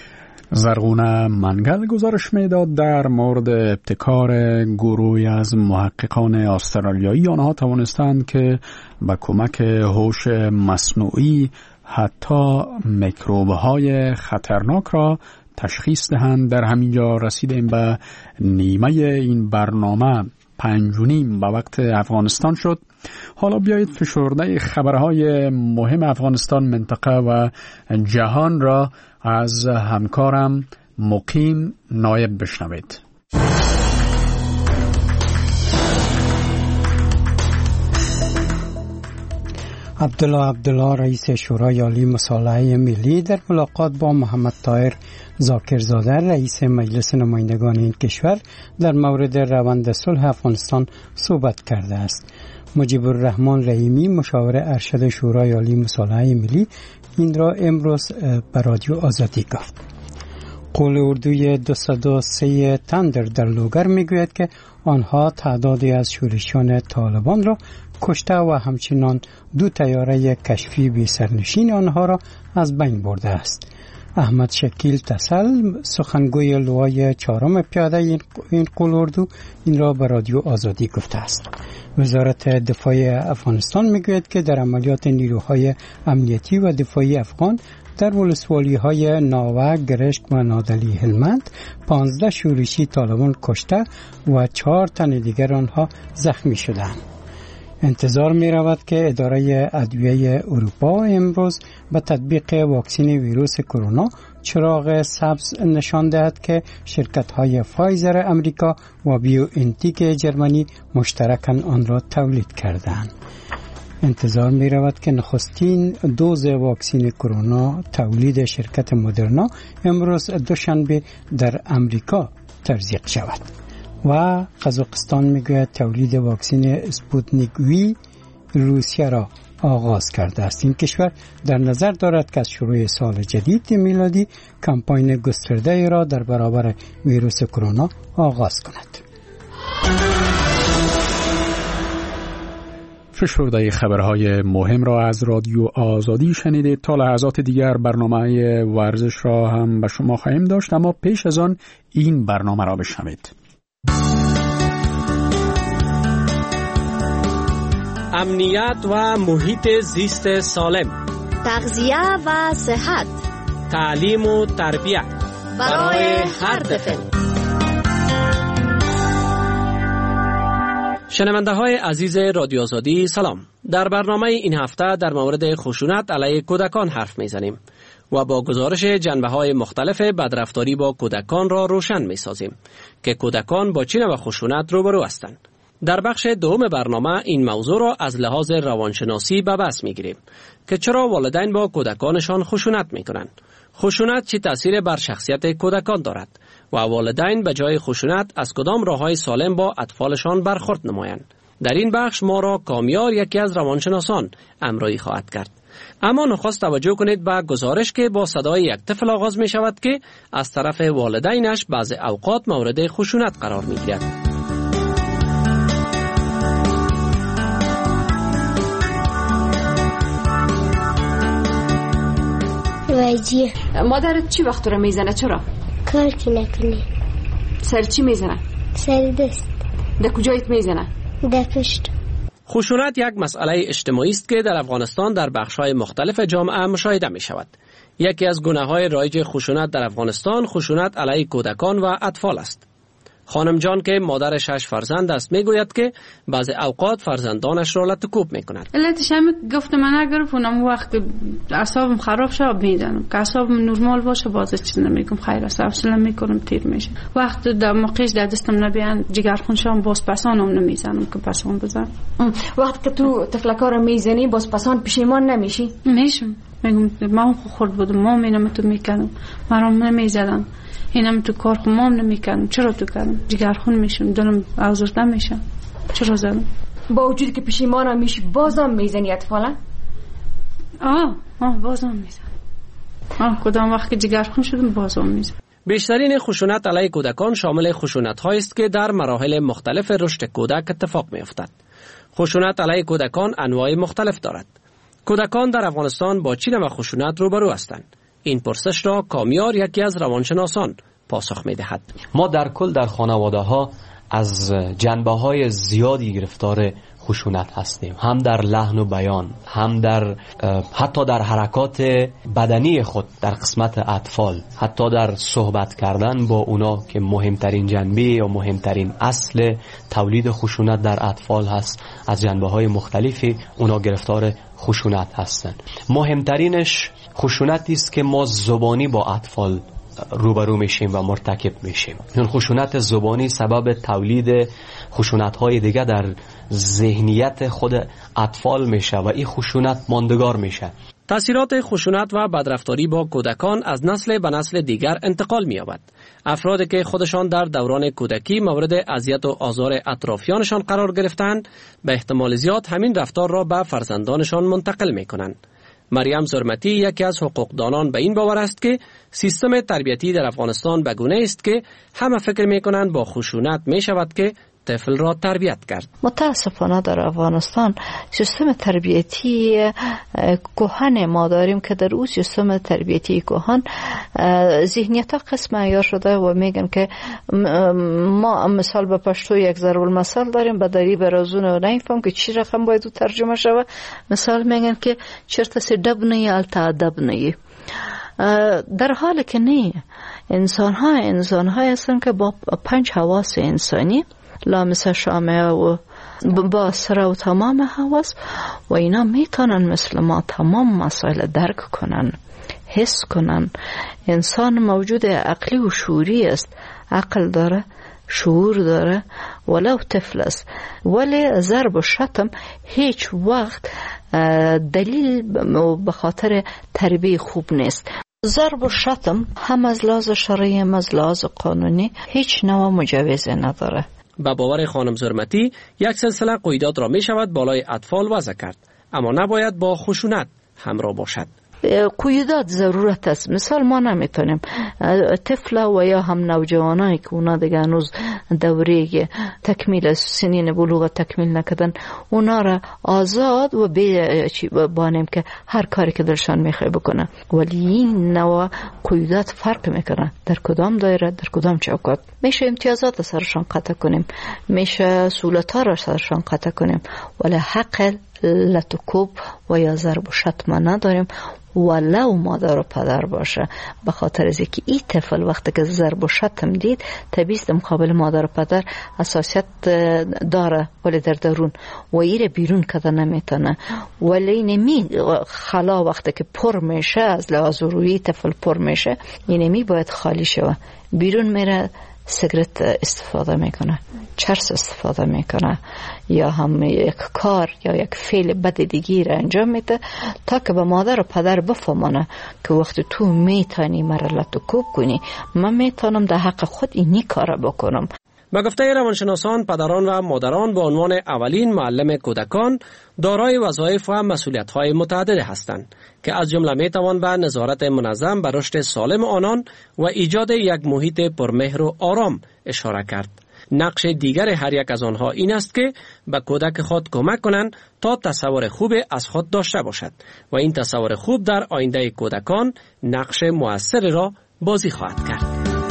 زرغونه منگل گزارش میداد در مورد ابتکار گروهی از محققان استرالیایی. آنها توانستند که با کمک هوش مصنوعی حتی میکروب‌های خطرناک را تشخیص دهند. در همینجا رسیدیم به نیمه این برنامه. 5:30 به وقت افغانستان شد. حالا بیایید فشرده خبرهای مهم افغانستان، منطقه و جهان را از همکارم مقیم نایب بشنوید. عبدالله رئیس شورای عالی مصالحه ملی در ملاقات با محمد طاهر ذاکرزاده رئیس مجلس نمایندگان این کشور در مورد روند صلح افغانستان صحبت کرده است. مجیب الرحمن رحیمی مشاور ارشد شورای عالی مصالحه ملی این را امروز به رادیو آزادی گفت. قول اردوی 203 تندر در لوگر میگوید که آنها تعدادی از شورشیان طالبان را کشته و همچنان 2 طیاره کشفی بی سرنشین آنها را از بین برده است. احمد شکیل تسل سخنگوی لوای 4 پیاده این قول اردو این را به رادیو آزادی گفته است. وزارت دفاع افغانستان میگوید که در عملیات نیروهای امنیتی و دفاعی افغان در ولسوالی‌های ناوه، گرشک و نادلی هلمند 15 شورشی طالبان کشته و 4 تن دیگر آنها زخمی شدند. انتظار می رود که اداره ادویه اروپا امروز به تطبیق واکسن ویروس کرونا چراغ سبز نشان دهد که شرکت‌های فایزر امریکا و بیو انتیک جرمنی مشترکاً آن را تولید کردند. انتظار می رود که نخستین دوز واکسن کرونا تولید شرکت مدرنا امروز دوشنبه در امریکا تزریق شود. و قزاقستان میگوید تولید واکسن اسپوتنیک وی روسیه را آغاز کرده است. این کشور در نظر دارد که از شروع سال جدید میلادی کمپاین گسترده را در برابر ویروس کرونا آغاز کند. فشرده خبرهای مهم را از رادیو آزادی شنیدید. تا لحظات دیگر برنامه ورزش را هم به شما خواهیم داشت، اما پیش از آن این برنامه را بشنوید. امنیت و محیط زیست سالم، تغذیه و صحت، تعلیم و تربیت برای هر طفل. شنونده های عزیز رادیو آزادی سلام. در برنامه این هفته در مورد خشونت علیه کودکان حرف میزنیم و با گزارش جنبه های مختلف بدرفتاری با کودکان را روشن می سازیم که کودکان با چه نوع خشونت روبرو هستند. در بخش دوم برنامه این موضوع را از لحاظ روانشناسی به بحث می گیریم که چرا والدین با کودکانشان خشونت می کنند، خشونت چه تأثیر بر شخصیت کودکان دارد و والدین به جای خشونت از کدام راه‌های سالم با اطفالشان برخورد نمایند. در این بخش ما را کامیار یکی از روانشناسان همراهی خواهد کرد. اما نخست توجه کنید به گزارش که با صدای یک طفل آغاز می شود که از طرف والدینش بعض اوقات مورد خشونت قرار می گیرد. وایجی مادرت چی وقت رو میزنه؟ چرا؟ کار که نکنی. سر چی میزنه؟ سر دست. در کجایت میزنه؟ در پشت. خشونت یک مسئله اجتماعی است که در افغانستان در بخش‌های مختلف جامعه مشاهده می شود. یکی از گونه‌های رایج خشونت در افغانستان خشونت علیه کودکان و اطفال است. خانم جان که مادر 6 فرزند است میگوید که بعض اوقات فرزندانش را لطکوب میکند. علتش هم گفتم من اگر اونم وقت اعصابم خراب شه میزنم، که اعصابم نرمال باشه باز چیز نمیگم، خیر است حوصله میکنم تیر میشه. وقت در موقعش در دستم نبیان جگرخون شام باز پسانم نمیزنم که پسان بزنم. وقت که تو تفلکا رو میزنی باز پسان پشیمان نمیشی؟ میشم، میگم من خورد بودم مامینم تو میکنم مرام نمیزدم، اینم تو کار خمام نمیکنم، چرا تو کردم؟ جگرخون میشم، دلم آزرده میشم، چرا زدم؟ با وجود که پشیمانم میشی بازم میزنی اطفالا؟ بازم میزنم. کدام وقت که جگرخون شدم بازم میزنم. بیشترین خشونت علیه کودکان شامل خشونت هایی است که در مراحل مختلف رشد کودک اتفاق میافتد. خشونت علیه کودکان انواع مختلف دارد. کودکان در افغانستان با چه نوع خشونت روبرو هستند؟ این پرسش را کامیار یکی از روانشناسان پاسخ می‌دهد. ما در کل در خانواده‌ها از جنبه‌های زیادی گرفتار خشونت هستیم، هم در لحن و بیان، هم در حتی در حرکات بدنی خود در قسمت اطفال، حتی در صحبت کردن با اونا که مهمترین جنبه یا مهمترین اصل تولید خشونت در اطفال هست. از جنبه‌های مختلفی اونا گرفتار خشونت هستند. مهمترینش خشونتی است که ما زبانی با اطفال روبرو میشیم و مرتکب میشیم. این خشونت زبانی سبب تولید خشونت‌های دیگه در ذهنیت خود اطفال میشه و این خشونت ماندگار میشه. تأثیرات خشونت و بدرفتاری با کودکان از نسل به نسل دیگر انتقال می‌یابد. افرادی که خودشان در دوران کودکی مورد اذیت و آزار اطرافیانشان قرار گرفتند، به احتمال زیاد همین رفتار را به فرزندانشان منتقل می‌کنند. مریم زرمتی یکی از حقوقدانان به این باور است که سیستم تربیتی در افغانستان به گونه است که همه فکر می‌کنند با خشونت می‌شود که طفل را تربیت کرد. متاسفانه در افغانستان سیستم تربیتی کهن ما داریم که در اون سیستم تربیتی کهن ذهنیت قسم عیار شده و میگن که ما مثال به پشتو یک ضرب المثل داریم، به دری برازون و نمیفهم که چی رقم باید ترجمه شود. مثال میگن که چرت دب نه التا ادب نه، در حالی که نه. انسان ها هستن که با 5 حواس انسانی لامس شامه و باصره و تمام حواس و اینا میتونن مثل ما تمام مسائل درک کنن، حس کنن. انسان موجود عقلی و شعوری است، عقل داره، شعور داره، ولو طفل است. ولی ضرب و شتم هیچ وقت دلیل به خاطر تربیه خوب نیست. ضرب و شتم هم از لحاظ شرعی هم از لحاظ قانونی هیچ نوع مجوزی نداره. با باور خانم زرمتی یک سلسله قیودات را می شود بالای اطفال وضع کرد، اما نباید با خشونت همراه باشد. قیودات ضرورت است. مثال ما نمیتونیم طفل و یا هم نوجوانایی که اونا دیگه هنوز دوره تکمیل سنین بلوغ تکمیل نکردن، اونا را آزاد و بانیم که هر کاری که دلشان میخواه بکنن. ولی این نوع قیودات فرق میکنن در کدام دایره، در کدام چوکات. میشه امتیازات سرشان قطع کنیم، میشه سهولت‌ها را سرشان قطع کنیم، ولی حق لطکوب و یا ضرب و شتم نداریم، ولو مادر و پدر باشه. به خاطر از اینکه این طفل وقتی که ضرب و شتم دید، طبیعی مقابل مادر و پدر حساسیت داره، ولی در درون و ایره بیرون کده نمیتونه. ولی نمی خلا وقتی که پر میشه، از لحاظ روحی طفل پر میشه، اینمی باید خالی شوه. بیرون میره سیگرت استفاده میکنه، چرس استفاده میکنه، یا هم یک کار یا یک فعل بد دیگی را انجام میده تا که به مادر و پدر بفهمونه که وقتی تو میتونی مرلت و کوب کنی، من میتونم در حق خود اینی کار بکنم. به گفته روانشناسان، پدران و مادران به عنوان اولین معلم کودکان دارای وظایف و مسئولیت‌های متعدد هستند که از جمله میتوان به نظارت منظم بر رشد سالم آنان و ایجاد یک محیط پرمهر و آرام اشاره کرد. نقش دیگر هر یک از آنها این است که به کودک خود کمک کنند تا تصور خوب از خود داشته باشد و این تصور خوب در آینده کودکان نقش مؤثری را بازی خواهد کرد.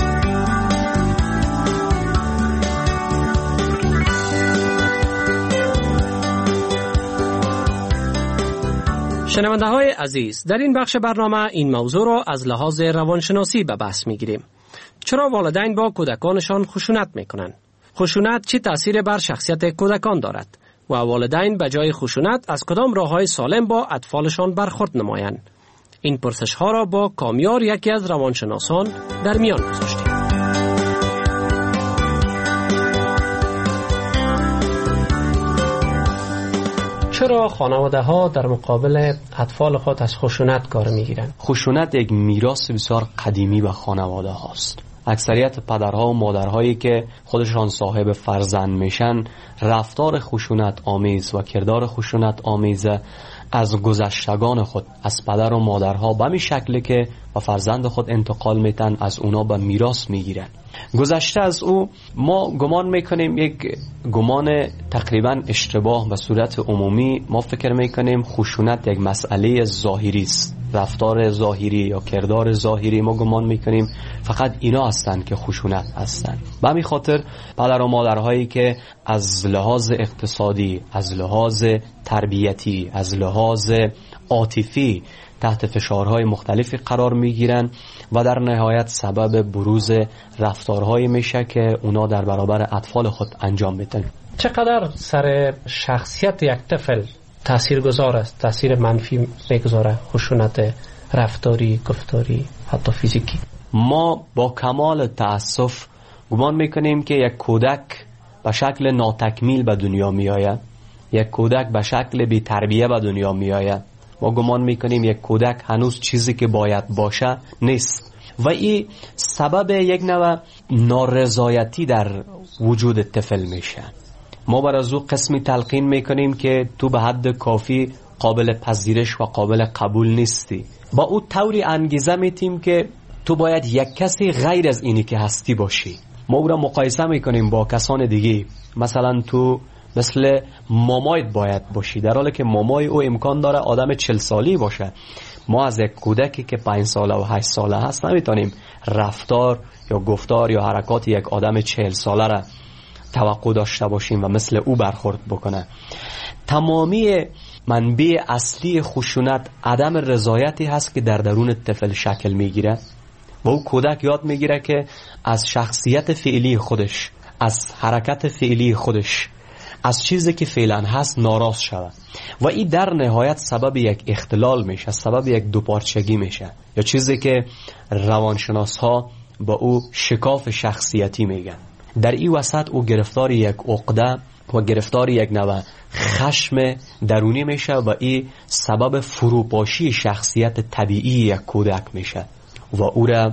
شنونده های عزیز، در این بخش برنامه این موضوع را از لحاظ روانشناسی به بحث می گیریم. چرا والدین با کودکانشان خشونت می کنند؟ خشونت چه تأثیر بر شخصیت کودکان دارد؟ و والدین به جای خشونت از کدام راه‌های سالم با اطفالشان برخورد نمایند؟ این پرسش ها را با کامیار یکی از روانشناسان در میان گذاشتیم. چرا خانواده ها در مقابل اطفال خود از خشونت کار میگیرند؟ خشونت یک میراث بسیار قدیمی به خانواده هاست. اکثریت پدرها و مادرهایی که خودشان صاحب فرزند میشن، رفتار خشونت آمیز و کردار خشونت آمیز از گذشتگان خود، از پدر و مادرها به می شکلی که با فرزند خود انتقال میتن، از اونا به میراث میگیرن. گذشته از او ما گمان میکنیم یک گمان تقریبا اشتباه. به صورت عمومی ما فکر میکنیم خشونت یک مسئله ظاهری است، رفتار ظاهری یا کردار ظاهری ما گمان میکنیم فقط اینا هستند که خشونت هستند. به همین خاطر پدر و مادرهایی که از لحاظ اقتصادی، از لحاظ تربیتی، از لحاظ عاطفی تحت فشارهای مختلفی قرار میگیرن و در نهایت سبب بروز رفتارهایی میشه که اونا در برابر اطفال خود انجام میدن. چقدر سر شخصیت یک طفل تأثیر گذار است، تأثیر منفی میگذاره خشونت رفتاری، گفتاری، حتی فیزیکی؟ ما با کمال تأسف گمان میکنیم که یک کودک به شکل ناتکمیل به دنیا میآید، یک کودک به شکل بی تربیه به دنیا میآید. ما گمان میکنیم یک کودک هنوز چیزی که باید باشه نیست و این سبب یک نوع نارضایتی در وجود طفل میشه. ما بر از او قسمی تلقین میکنیم که تو به حد کافی قابل پذیرش و قابل قبول نیستی. با او طوری انگیزه میتیم که تو باید یک کسی غیر از اینی که هستی باشی. ما او را مقایسه میکنیم با کسان دیگه، مثلا تو مثل مامایت باید باشی، در حالی که مامای او امکان داره آدم 40 سالی باشه. ما از یک کودکی که 5 ساله و 8 ساله هست نمیتونیم رفتار یا گفتار یا حرکات یک آدم 40 ساله را توقع داشته باشیم و مثل او برخورد بکنه. تمامی منبع اصلی خشونت عدم رضایتی هست که در درون طفل شکل میگیره و او کودک یاد میگیره که از شخصیت فعلی خودش، از حرکت فعلی خودش، از چیزی که فعلا هست ناراض شود و این در نهایت سبب یک اختلال میشه، سبب یک دوپارچگی میشه، یا چیزی که روانشناس ها با او شکاف شخصیتی میگن. در این وسط او گرفتار یک عقده و گرفتار یک نوع خشم درونی میشه و این سبب فروپاشی شخصیت طبیعی یک کودک میشه و او را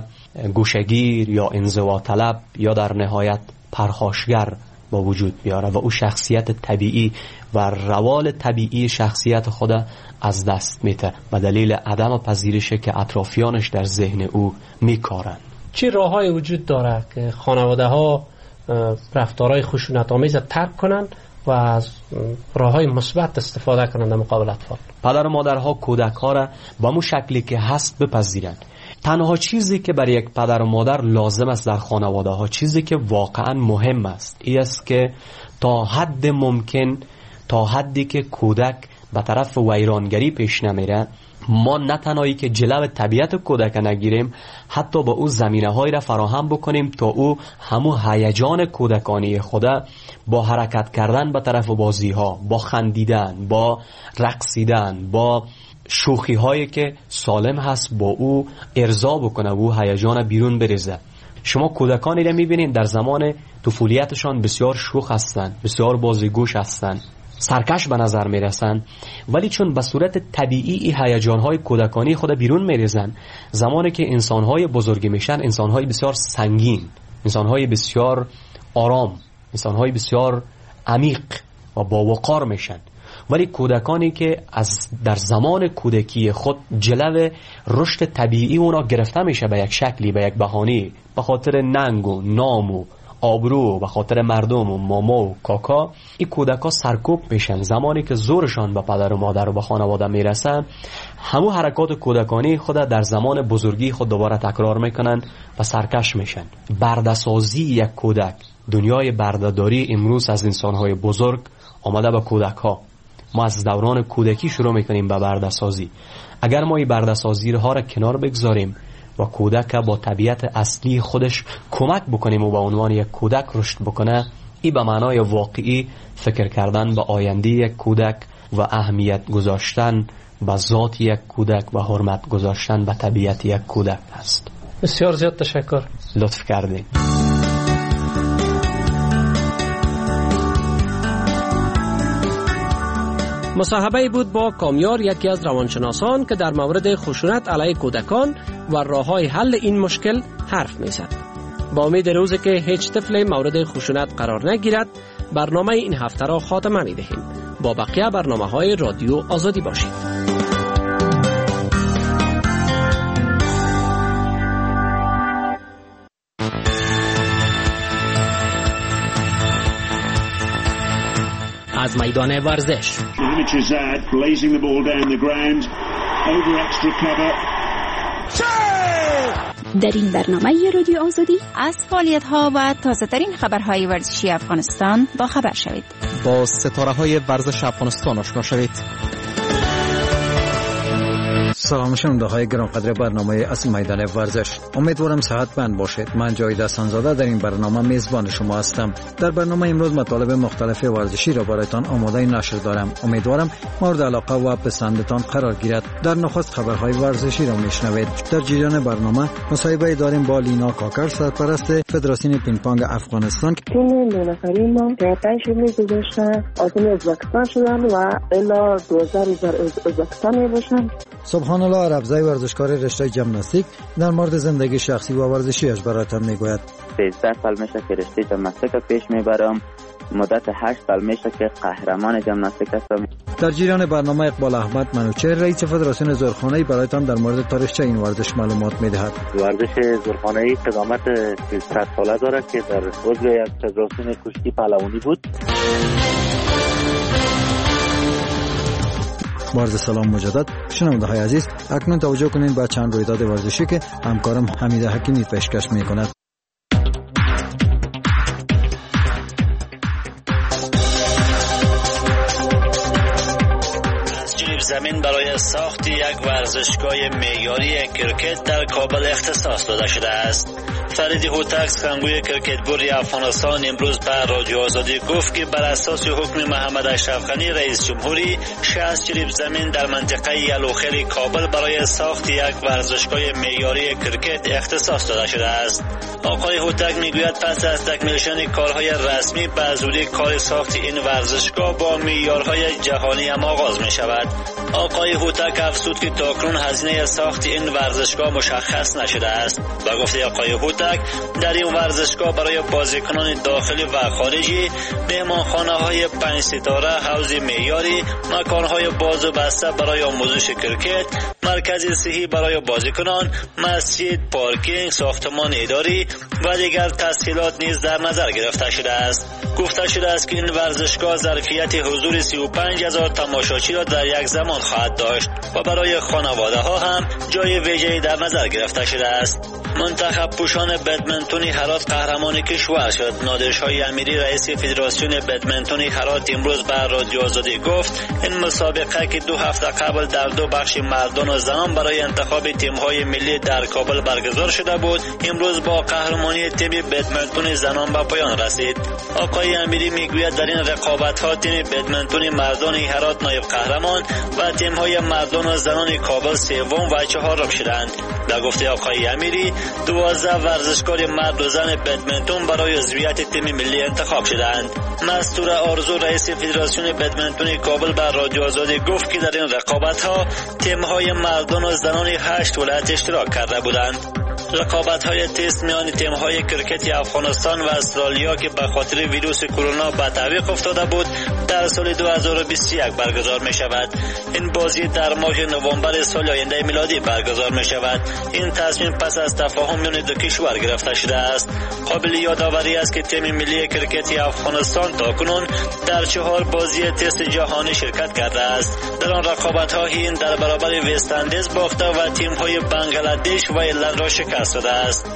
گوشگیر یا انزوا طلب یا در نهایت پرخاشگر با وجود بیاره و او شخصیت طبیعی و روال طبیعی شخصیت خود از دست میده به دلیل عدم پذیرشی که اطرافیانش در ذهن او میکارن. چه راههای وجود داره که خانواده ها رفتارهای خشونت آمیز ترک کنن و از راههای مثبت استفاده کنن در مقابل اطفال؟ پدر و مادرها کودک ها را با مو شکلی که هست بپذیرند. تنها چیزی که برای یک پدر و مادر لازم است در خانواده ها، چیزی که واقعا مهم است، این است که تا حد ممکن، تا حدی که کودک به طرف ویرانگری پیش نمیره، ما نه تنهایی که جلو طبیعت کودک نگیریم، حتی با او زمینه هایی را فراهم بکنیم تا او همو هیجان کودکانی خدا با حرکت کردن به طرف بازی ها، با خندیدن، با رقصیدن، با شوخی هایی که سالم هست با او ارضا بکنه و او هیجان بیرون بریزه. شما کودکانی را میبینید در زمان طفولیتشان بسیار شوخ هستند، بسیار بازیگوش هستند، سرکش به نظر میرسن، ولی چون به صورت طبیعی هیجان‌های کودکانی خود بیرون میریزن، زمانی که انسان‌های بزرگی میشن، انسان‌های بسیار سنگین، انسان‌های بسیار آرام، انسان‌های بسیار عمیق و با وقار میشن. ولی کودکانی که از در زمان کودکی خود جلو رشد طبیعی اونا گرفته میشه به یک شکلی، به یک بهانه‌ای، به خاطر ننگ و نام و آبرو، به خاطر مردم و ماما و کاکا، این کودکا سرکوب میشن. زمانی که زورشان به پدر و مادر و به خانواده میرسن، همو حرکات کودکانی خود در زمان بزرگی خود دوباره تکرار میکنن و سرکش میشن. برده‌سازی یک کودک، دنیای برده‌داری امروز از انسانهای بزرگ آمده به کودک ها. ما از دوران کودکی شروع میکنیم به برده‌سازی. اگر ما این برده‌سازی ها را کنار بگذاریم و کودک با طبیعت اصلی خودش کمک بکنیم و به عنوان یک کودک رشد بکنه، این به معنای واقعی فکر کردن به آینده یک کودک و اهمیت گذاشتن به ذات یک کودک و حرمت گذاشتن به طبیعت یک کودک است. بسیار زیاد تشکر، لطف کردید. مصاحبه بود با کامیار، یکی از روانشناسان که در مورد خشونت علیه کودکان و راه‌های حل این مشکل حرف می‌زد. با امید روزی که هیچ طفل مورد خشونت قرار نگیرد، برنامه این هفته را خاتمه می‌دهیم. با بقیه برنامه‌های رادیو آزادی باشید. از میدان ورزش در این برنامه رادیو آزادی از فعالیت‌ها و تازه‌ترین خبرهای ورزشی افغانستان با خبر شوید. با ستاره‌های ورزش افغانستان آشنا شوید. سلام شنونده‌های گرانقدر برنامه از میدان ورزش. امیدوارم صحتمند باشید. من جاوید حسن‌زاده در این برنامه میزبان شما هستم. در برنامه امروز مطالب مختلف ورزشی را برایتان آماده نشر دارم. امیدوارم مورد علاقه و پسندتان قرار گیرد. در نخست خبرهای ورزشی را میشنوید. در جریان برنامه مصاحبه داریم با لینا کاکر، سرپرست فدراسیون پینگ پونگ افغانستان. تیم نفری ما که 5 ماه گذشته عازم ازبکستان شدن و الی 2000 ازبکستان میباشن. سبحان الله عربزای ورزشکار رشته ژیمناستیک در مورد زندگی شخصی و ورزشیش برایتان میگوید. 13 سال میشه که رشته ژیمناستیک پیش میبرم. مدت 8 سال میشه که قهرمان ژیمناستیک هستم. در جریان برنامه اقبال احمد منوچهر، رئیس فدراسیون زورخانه‌ای برایتان در مورد تاریخچه این ورزش معلومات میدهد. ورزش زورخانه‌ای قدامت 100 ساله دارد که در عضو از فدراسیون کشتی پهلوانی بود. عرض سلام مجدد شنونده‌های عزیز، اکنون توجه کنید به چند رویداد ورزشی که همکارم حمید حکیمی پیشکش می‌کند. زمین برای ساخت یک ورزشگاه معیاری کرکت در کابل اختصاص داده شده است. فرید هوتک، سخنگوی کرکتبورد افغانستان، امروز به رادیو آزادی گفت که بر اساس حکم محمد اشرف غنی رئیس جمهوری 60 جریب زمین در منطقه یلوخیل کابل برای ساخت یک ورزشگاه معیاری کرکت اختصاص داده شده است. آقای هوتک میگوید پس از تکمیل شدن کارهای رسمی به زودی کار ساخت این ورزشگاه با معیارهای جهانی هم آغاز می شود. آقای هوتک افزود که تاکنون هزینه ساخت این ورزشگاه مشخص نشده است. با گفته آقای هوتک در این ورزشگاه برای بازیکنان داخلی و خارجی مهمانخانه‌های 5 ستاره، حوض معیاری، مکان‌های باز و بسته برای آموزش کرکت، مرکز صحی برای بازیکنان، مسجد، پارکینگ، ساختمان اداری و دیگر تسهیلات نیز در نظر گرفته شده است. گفته شده است که این ورزشگاه ظرفیت حضور 35000 تماشاچی را در یک زمان خواهد داشت و برای خانواده ها هم جای ویژه‌ای در نظر گرفته شده است. منتخب پوشان بدمنتون هرات قهرمان کشور شد. نادرشاه امیری، رئیس فدراسیون بدمنتون هرات، امروز به رادیو آزادی گفت این مسابقه که 2 هفته قبل در 2 بخش مردان و زنان برای انتخاب تیم‌های ملی در کابل برگزار شده بود، امروز با قهرمانی تیم بدمنتون زنان به پایان رسید. آقای امیری میگوید در این رقابت‌ها تیم بدمنتون مردان هرات نایب قهرمان و تیم‌های مردان و زنان کابل سوم و چهارم شدند. در گفته آقای امیری 12 ورزشکار مرد و زن بدمنتون برای عضویت تیم ملی انتخاب شدند. مستور آرزو، رئیس فدراسیون بدمنتون کابل به رادیو آزادی گفت که در این رقابت‌ها تیم‌های مردان و زنان 8 ولایت اشتراک کرده بودند. رقابت‌های تست میان تیم‌های کرکت افغانستان و استرالیا که به خاطر ویروس کرونا به تعویق افتاده بود در سال 2021 برگزار می‌شود. این بازی در ماه نوامبر سال آینده میلادی برگزار می‌شود. این تصمیم پس از تفاهم میان دو کشور گرفته شده است. قابل یادآوری است که تیم ملی کرکت افغانستان تاکنون در 4 بازی تست جهانی شرکت کرده است. در آن رقابت‌ها هند در برابر وست اندیز باخته و تیم‌های بنگلادش و ایرلند را شکست داده است.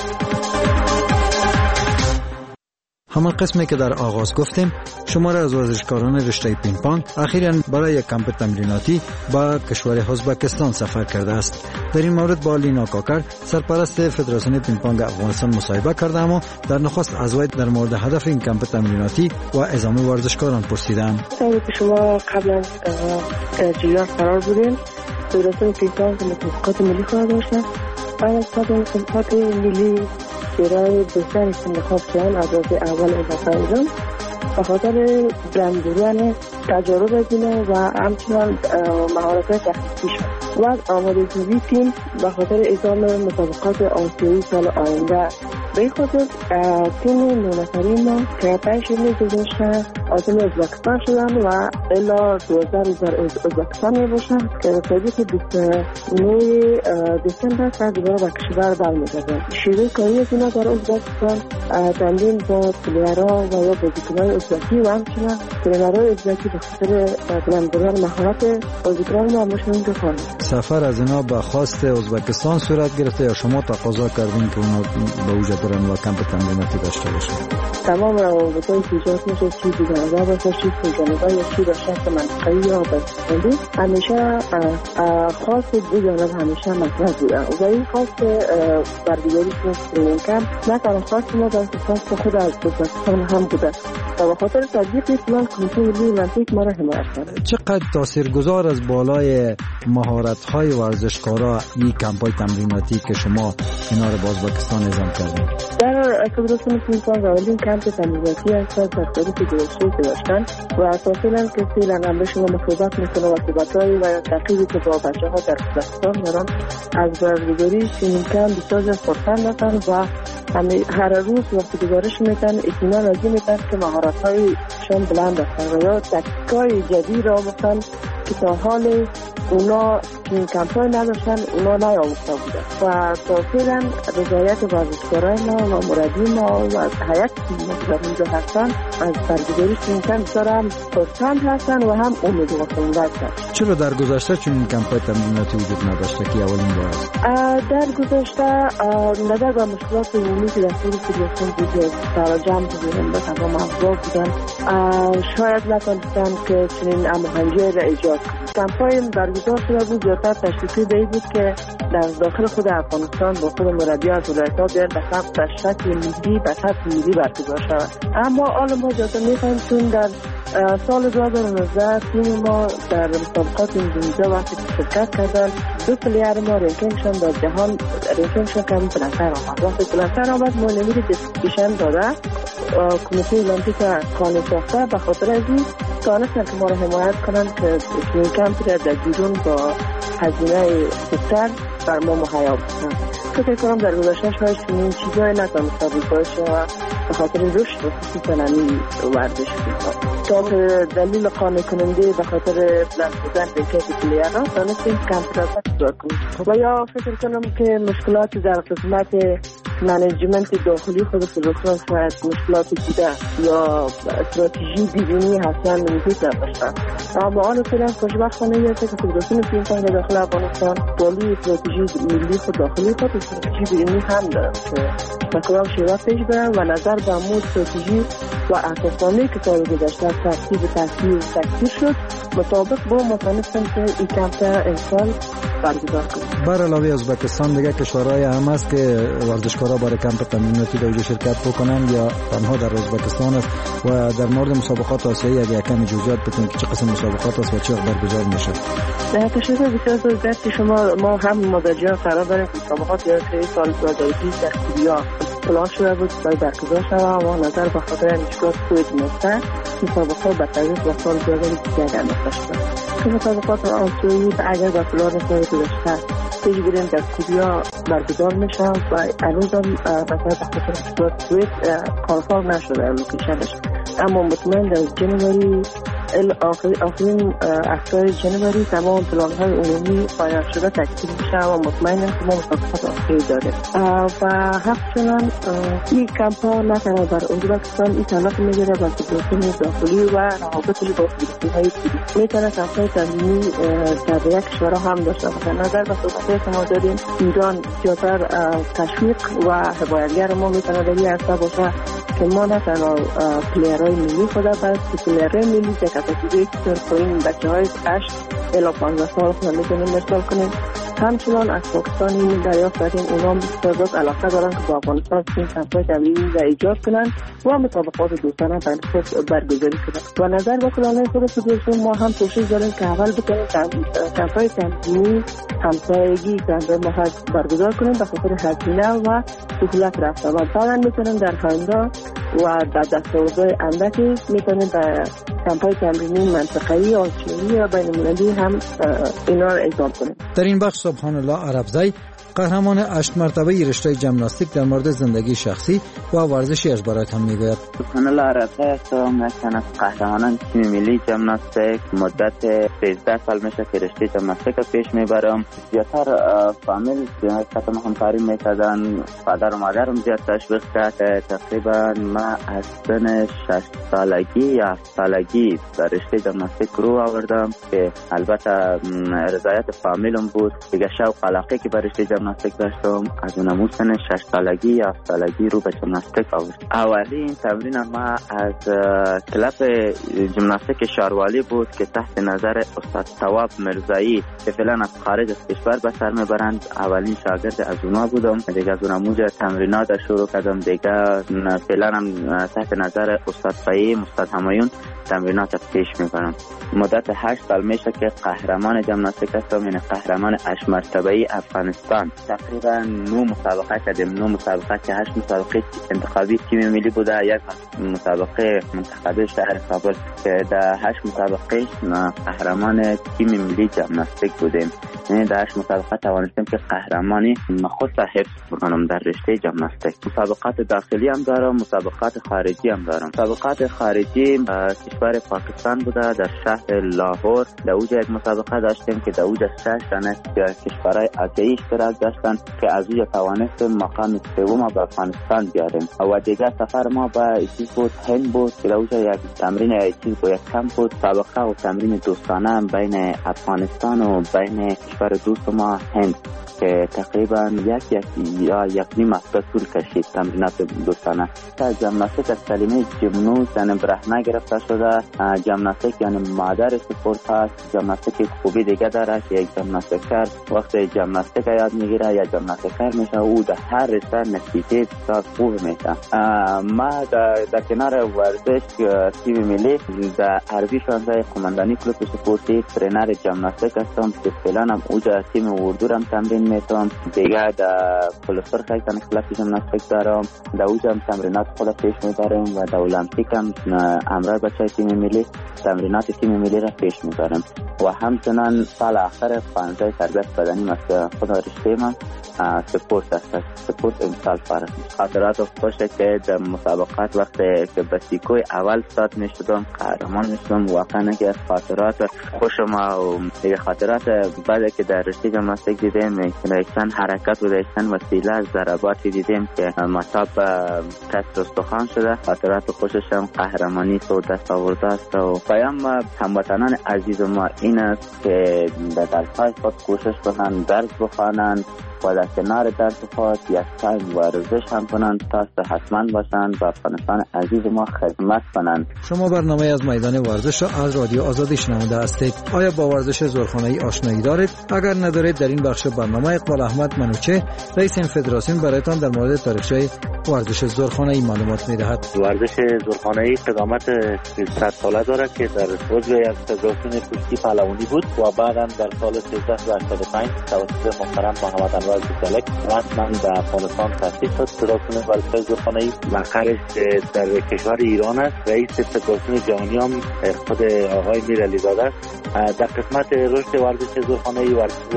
همان قسمی که در آغاز گفتیم، شماره از ورزشکاران رشته پینگ پونگ اخیراً برای یک کمپ تمریناتی با کشور ازبکستان سفر کرده است. در این مورد با لینا کاکر، سرپرست فدراسیون پینگ پونگ افغانستان مصاحبه کردم و در نخست از وی در مورد هدف این کمپ تمریناتی و اعزام ورزشکاران پرسیدم. شما قبل از جریان قرار بودین فدراسیون پینگ پونگ مسابقات ملی خواهد داشت. بعد از مسابقات ملی برای بهتر انتخاب شدن از اول انتخاب به خاطر بلندبودن تجارب دینه و همچنان مهارت تخصیصی شد. بعد آمادگی تیم به خاطر اعزام مسابقات آسیایی سال آینده به خاطر تیم 9 نفری ما که 5 گذاشته عازم ازبکستان شدن و الا 12 ازبکستان می باشن که تاریخ 29 دسامبر سر دوباره به کشور برمیگردن. شیوه کاری از اینا در ازبکستان تمرین با پلیرها و یا بازیکنان ازبکی و همچنین ترینرهای ازبکی به خاطر بلندبردن مهارت بازیکنان ما مشون بخوانند. سفر از اینا به خواست ازبکستان صورت گرفته یا شما تقاضا کردین که اونا به اوجا برن و کمپ تمریناتی داشته باشن؟ تمام روابط‌های ایجاد میشه چی دیگه باشه چی جانبه یا چی به شکل منطقه‌ای یا بسیاری همیشه خاص دو جانب همیشه مطرح بوده و این خاص برگزاری ترینینگ کمپ نه تنها خاص ما بلکه خاص خود از ازبکستان هم بوده و به خاطر تطبیق پلان کمیته ملی المپیک ما را حمایت کرده. چقدر تاثیرگذار از بالای مهارت‌های ورزشکارا این کمپ‌های تمریناتی که شما اینا رو با ازبکستان نظام کردین؟ در فدراسیون فیلم اولین کمپ تمریناتی است در تاریخ گذشته که داشتن و اساساً که فعلا هم به شما مصاحبت میکنه و صحبت‌های و تحقیقی که با بچه‌ها در ازبکستان دارن از برگزاری این کمپ بسیار خرسند هستند و هر روز وقتی گزارش میدن اطمینان از این میدن که مهارت‌هایشان بلند هستند و یا تکنیک‌های جدید را گفتن که تا حال اونا این کمپای نداشتن اونا نیاموخته بودن و تا فعلا رضایت ورزشکارای ما و مربی ما و هیئت ما که در اینجا هستن از برگزاری این کمپ بسیار هم خرسند هستن و هم امیدوار کننده هستن. چرا در گذشته چون این کمپای تمریناتی وجود نداشته که اولین بار است؟ در گذشته نظر به مشکلات عمومی که در طول فدراسیون بوده در جمع بودن به تمام افراد بودن شاید نتونستن که چنین هماهنگی را ایجاد کنند. کمپای برگزار شده بود زیادتر تشویقی به این بود که در داخل خود افغانستان با خود مربی از ولایت‌ها بیان به شکل ملی به سطح ملی برگزار شود. اما حالا ما زیادتر می‌خوایم چون در سال 2019 تیم ما در مسابقات اندونزیا وقتی شرکت کردن دو پلیر ما رنکینگشان در جهان رنکینگشان کمی بلندتر آمد. وقتی بلندتر آمد ما نمیر دیسکریپشن داده کمیته المپیک قانون ساخته به خاطر از این تانستن که ما را حمایت کنند که این کمپ را در بیرون با هزینه خوبتر بر ما مهیا بکنند. فکر کنم در گذشته شاید چنین چیزایی نتونسته بود باشه و به خاطر رشد خصوصا این ورزش تا که دلیل قانع کننده به خاطر بلند بودن رکیت پلیرها تانستیم کمپ را برگزار کنیم و یا فکر کنم که مشکلات در قسمت منیجمنت داخلی خود فدراسیون شاید مشکلاتی بوده یا استراتژی بیرونی حسن وجود نداشتن. اما آن فعلا خوشبختانه است که فدراسیون فیلم داخل افغانستان بالای استراتژی ملی خود داخلی خود استراتژی بیرونی هم دارن که به کدام شیوه پیش برن و نظر به امور استراتژی و اساسنامه‌ای که سال گذشته ترتیب تکثیر شد مطابق با متناسب که این کمپ امسال برگزار کنیم. بر علاوه ازبکستان دیگه کشورهای هم است که ورزشکارا برای کمپ تمریناتی در شرکت بکنن یا تنها در ازبکستان است و در مورد مسابقات آسیایی اگه کمی جزئیات بتونید که چه قسم مسابقات است و چه وقت برگزار میشه؟ در تشکر بسیار زیاد که ما هم مدرجان قرار داریم مسابقات یا سال 2020 در کوریا پلان شده بود برای برگزار شود اما نظر به خاطر مشکلات کووید 19 مسابقات به تاریخ و سال 2021 انداخته شد. که مسابقات آسیایی اگر به پلان سال گذشته پیش بریم در کوریا برگزار میشه و هنوز هم مثلا به خاطر مشکلات کووید کانفرم نشده لوکیشنش اما مطمئن در جنوری آخرین اختار جنوری تمام پلان‌های عمومی پایان شده تکمیل میشه و مطمئنم که ما مسابقات آخری داریم و همچنان این کمپا نه تنها در ازبکستان این تلاش میگیره بلکه فدراسیون داخلی و روابط با فدراسیون‌های دیگه میتونه کمپای تمرینی در یک کشور هم داشته باشه. نظر به صحبت‌های که ما داریم ایران زیادتر تشویق و حمایتگر ما میتونه در این عرصه باشه که ما نه تنها پلیرهای ملی خود بلکه پلیرهای ملی که کپاسیتی پایین بچه‌های 8 الی 15 سال خود میتونیم ارسال کنیم. همچنان از پاکستانی دریافت کردیم اونا بسیار علاقه دارن که با افغانستان این کمپای تمرینی را ایجاد کنند و مسابقات دوستانه خود برگزاری کنند و نظر به پلان‌های خود فدراسیون ما هم کوشش داریم که اول بتونیم کمپای تمرینی همسایگی که ما برگزار کنیم به خاطر هزینه و سهولت رفتن و بعدا میتونیم در آینده و در دستاوردهای اندکی میتونیم به کمپای تمرینی منطقه‌ای آسیایی و بین‌المللی هم اینا را اعزام کنیم. در این بخش سبحان الله عربزی قهرمان 8 مرتبه رشته ژیمناستیک در مورد زندگی شخصی و ورزشیش برایتان میگوید. سبحان الله رفیق هستم، یکی از قهرمانان تیم ملی ژیمناستیک. مدت 13 سال میشه که رشته ژیمناستیک پیش میبرم. زیادتر فامیل کتم همکاری میکردن، پدر و مادرم زیاد تشویق کرد. تقریبا ما از سن 6 سالگی یا 7 سالگی در رشته ژیمناستیک رو آوردم که البته رضایت فامیلم بود. دیگه شوق علاقه که به رشته ژیمناستیک داشتم، از اونم سن 6 سالگی یا 7 سالگی رو به ژیمناستیک آوردم. اولین تمرین ما از کلاب ژیمناستیک شاروالی بود که تحت نظر استاد ثواب مرزایی که فعلا از خارج از کشور به سر میبرند. اولین شاگرد از اونا بودم. دیگه از اونم تمرینات شروع کردم. دیگه فعلا هم تحت نظر استاد فهیم، استاد همایون تمرینات پیش میبرم. مدت 8 سال میشه که قهرمان ژیمناستیک هستم، یعنی قهرمان 8 مرتبه افغانستان. تقریبا 9 مسابقه کردیم. 9 مسابقه که 8 مسابقه انتخابی تیم ملی بوده، یک مسابقه منتخبی شهر کابل که در 8 مسابقه قهرمان تیم ملی ژیمناستیک بودیم. یعنی در 8 مسابقه توانستیم که قهرمانی خود حفظ بکنم در رشته ژیمناستیک. مسابقات داخلی هم دارم، مسابقات خارجی هم دارم. مسابقات خارجی کشور پاکستان بوده، در شهر لاهور. در اوجه یک مسابقه داشتیم که در اوجه 6 تن کشورهای آسیایی اشتراک داشتن که از اوجه توانستیم مقام سوم به افغانستان بیاریم. و دیگر سفر ما به چیز بود، هند بود که در اوجه یک تمرین چیز بود، یک کمپ بود، مسابقه و تمرین دوستانه بین افغانستان و بین کشور دوست ما هند که تقریبا یک نیم هفته طول کشید تمرینات دوستانه. ژیمناستیک از کلمه ژیمنوس یعنی برهنه گرفته شده. ژیمناستیک یعنی مادر اسپورت هست. ژیمناستیک خوبی دیگه داره که یک ژیمناستیکر وقتی ژیمناستیک یاد میگیره یا ژیمناستیکر میشه، او در هر رشته نتیجه بسیار خوب میشه. ما در کنار ورزش تیم ملی در عربی 16 قماندانی کلوب اسپورتی ترینر ژیمناستیک هستم که فعلا هم اوجا تیم اردو هم تمرین میتونم. دیگه در پلسفر خیلی کلاب ژیمناستیک دارم، در اوجا هم تمرینات خود پیش میبرم و در المپیک هم امرای بچه تیم ملی تمرینات تیم ملی را پیش میبرم. و همچنان سال آخر پانزه تربیت بدنی مثل خود رشته من سپورت است. سپورت امسال فارغ. خاطرات خوشه که در مسابقات وقتی که به سیکوی اول start میشدم قهرمان میشدم. واقعا که خاطرات خوشم و دیگه خاطرات بعد که در رشته ژیمناستیک دیدیم چند حرکت و چند وسیله از ضرباتی دیدیم که مصاب کسر استخوان شده. خاطرات خوشش هم قهرمانی تو دست آورده است. و پیام هموطنان عزیز ما این است که در درس‌های خود کوشش کنند، درس بخوانند و در کنار درس خود یک تایم ورزش هم کنند تا صحتمند باشند و افغانستان عزیز ما خدمت کنند. شما برنامه از میدان ورزش را از رادیو آزادی شنونده هستید. آیا با ورزش زورخانه‌ای آشنایی دارید؟ اگر ندارید در این بخش برنامه اقبال احمد منوچه رئیس این فدراسیون برایتان در مورد تاریخچه ورزش زورخانه‌ای معلومات می‌دهد. ورزش زورخانه‌ای قدامت 100 ساله دارد که در عضو از فدراسیون کشتی پهلوانی بود و بعداً در سال 1385 توسط محترم محمد انور بی‌فلک رسما در افغانستان تأسیس شد. فدراسیون ورزش زورخانه‌ای مقرش در کشور ایران است. رئیس فدراسیون جهانی هم خود آقای میرعلی زاده است. در قسمت رشد ورزش زورخانه‌ای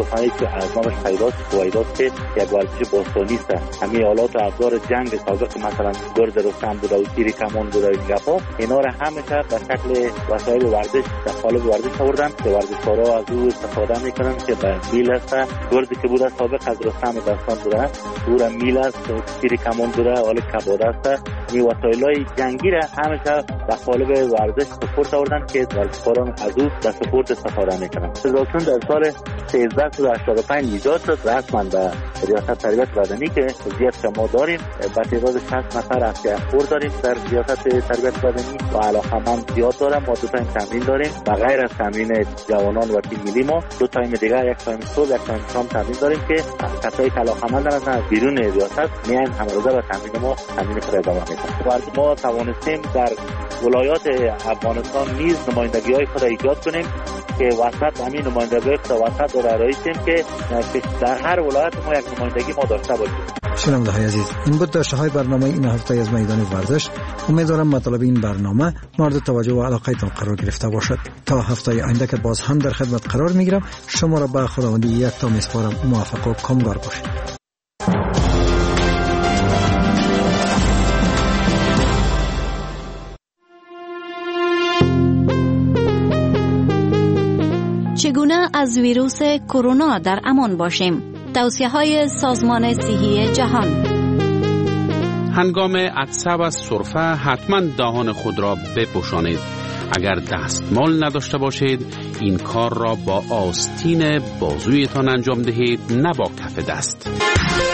که از نامش پیداست که یک ورزش باستانی است. همین آلات و ابزار جنگ سابق مثلا گرد رستم بوده و تیر کمان بوده و گپا، اینا را همیشه به شکل وسایل ورزش در قالب ورزش آوردن که ورزشکارا از او استفاده میکنن که به میل است. گردی که بوده سابق از رستم داستان بوده، او را میل است، تیر کمان بوده، حالا کباده است. این وسایل‌های جنگی را همیشه در قالب ورزش سپورت آوردن که ورزشکاران از او در سپورت استفاده میکنن. فدراسیون در سال 1385 ایجاد شد رسما به ریاست تربیت بدنی که زیاد ما داریم. با تعداد 60 نفر افسر داریم در ریاست تربیت بدنی و علاقه‌مند زیاد دارم. ما 2 تایم تمرین داریم و غیر از تمرین جوانان و تیم ملی ما 2 تایم دیگه، یک تایم صبح یک تایم شام تمرین داریم که کسایی که علاقه‌مند هستند از بیرون ریاست میان همروزه با تمرین ما تمرین خود ادامه میدن. و ما توانستیم در ولایات افغانستان نیز نمایندگی‌های خود ایجاد کنیم که وسط همین نمایندگی خود وسط رو رایجیم که در هر ولایت ما یک نمایندگی ما داشته باشیم. شنونده های عزیز، این بود داشته های برنامه این هفته از میدان ورزش. امیدوارم مطالب این برنامه مورد توجه و علاقه تان قرار گرفته باشد. تا هفته آینده که باز هم در خدمت قرار میگیرم، شما را به خداوندی یک تا میسپارم. موفق و کامگار باشید. چگونه از ویروس کرونا در امان باشیم؟ توصیه‌های سازمان صحی جهان. هنگام عطسه و سرفه حتما دهان خود را بپوشانید. اگر دستمال نداشته باشید این کار را با آستین بازویتان انجام دهید، نه با کف دست.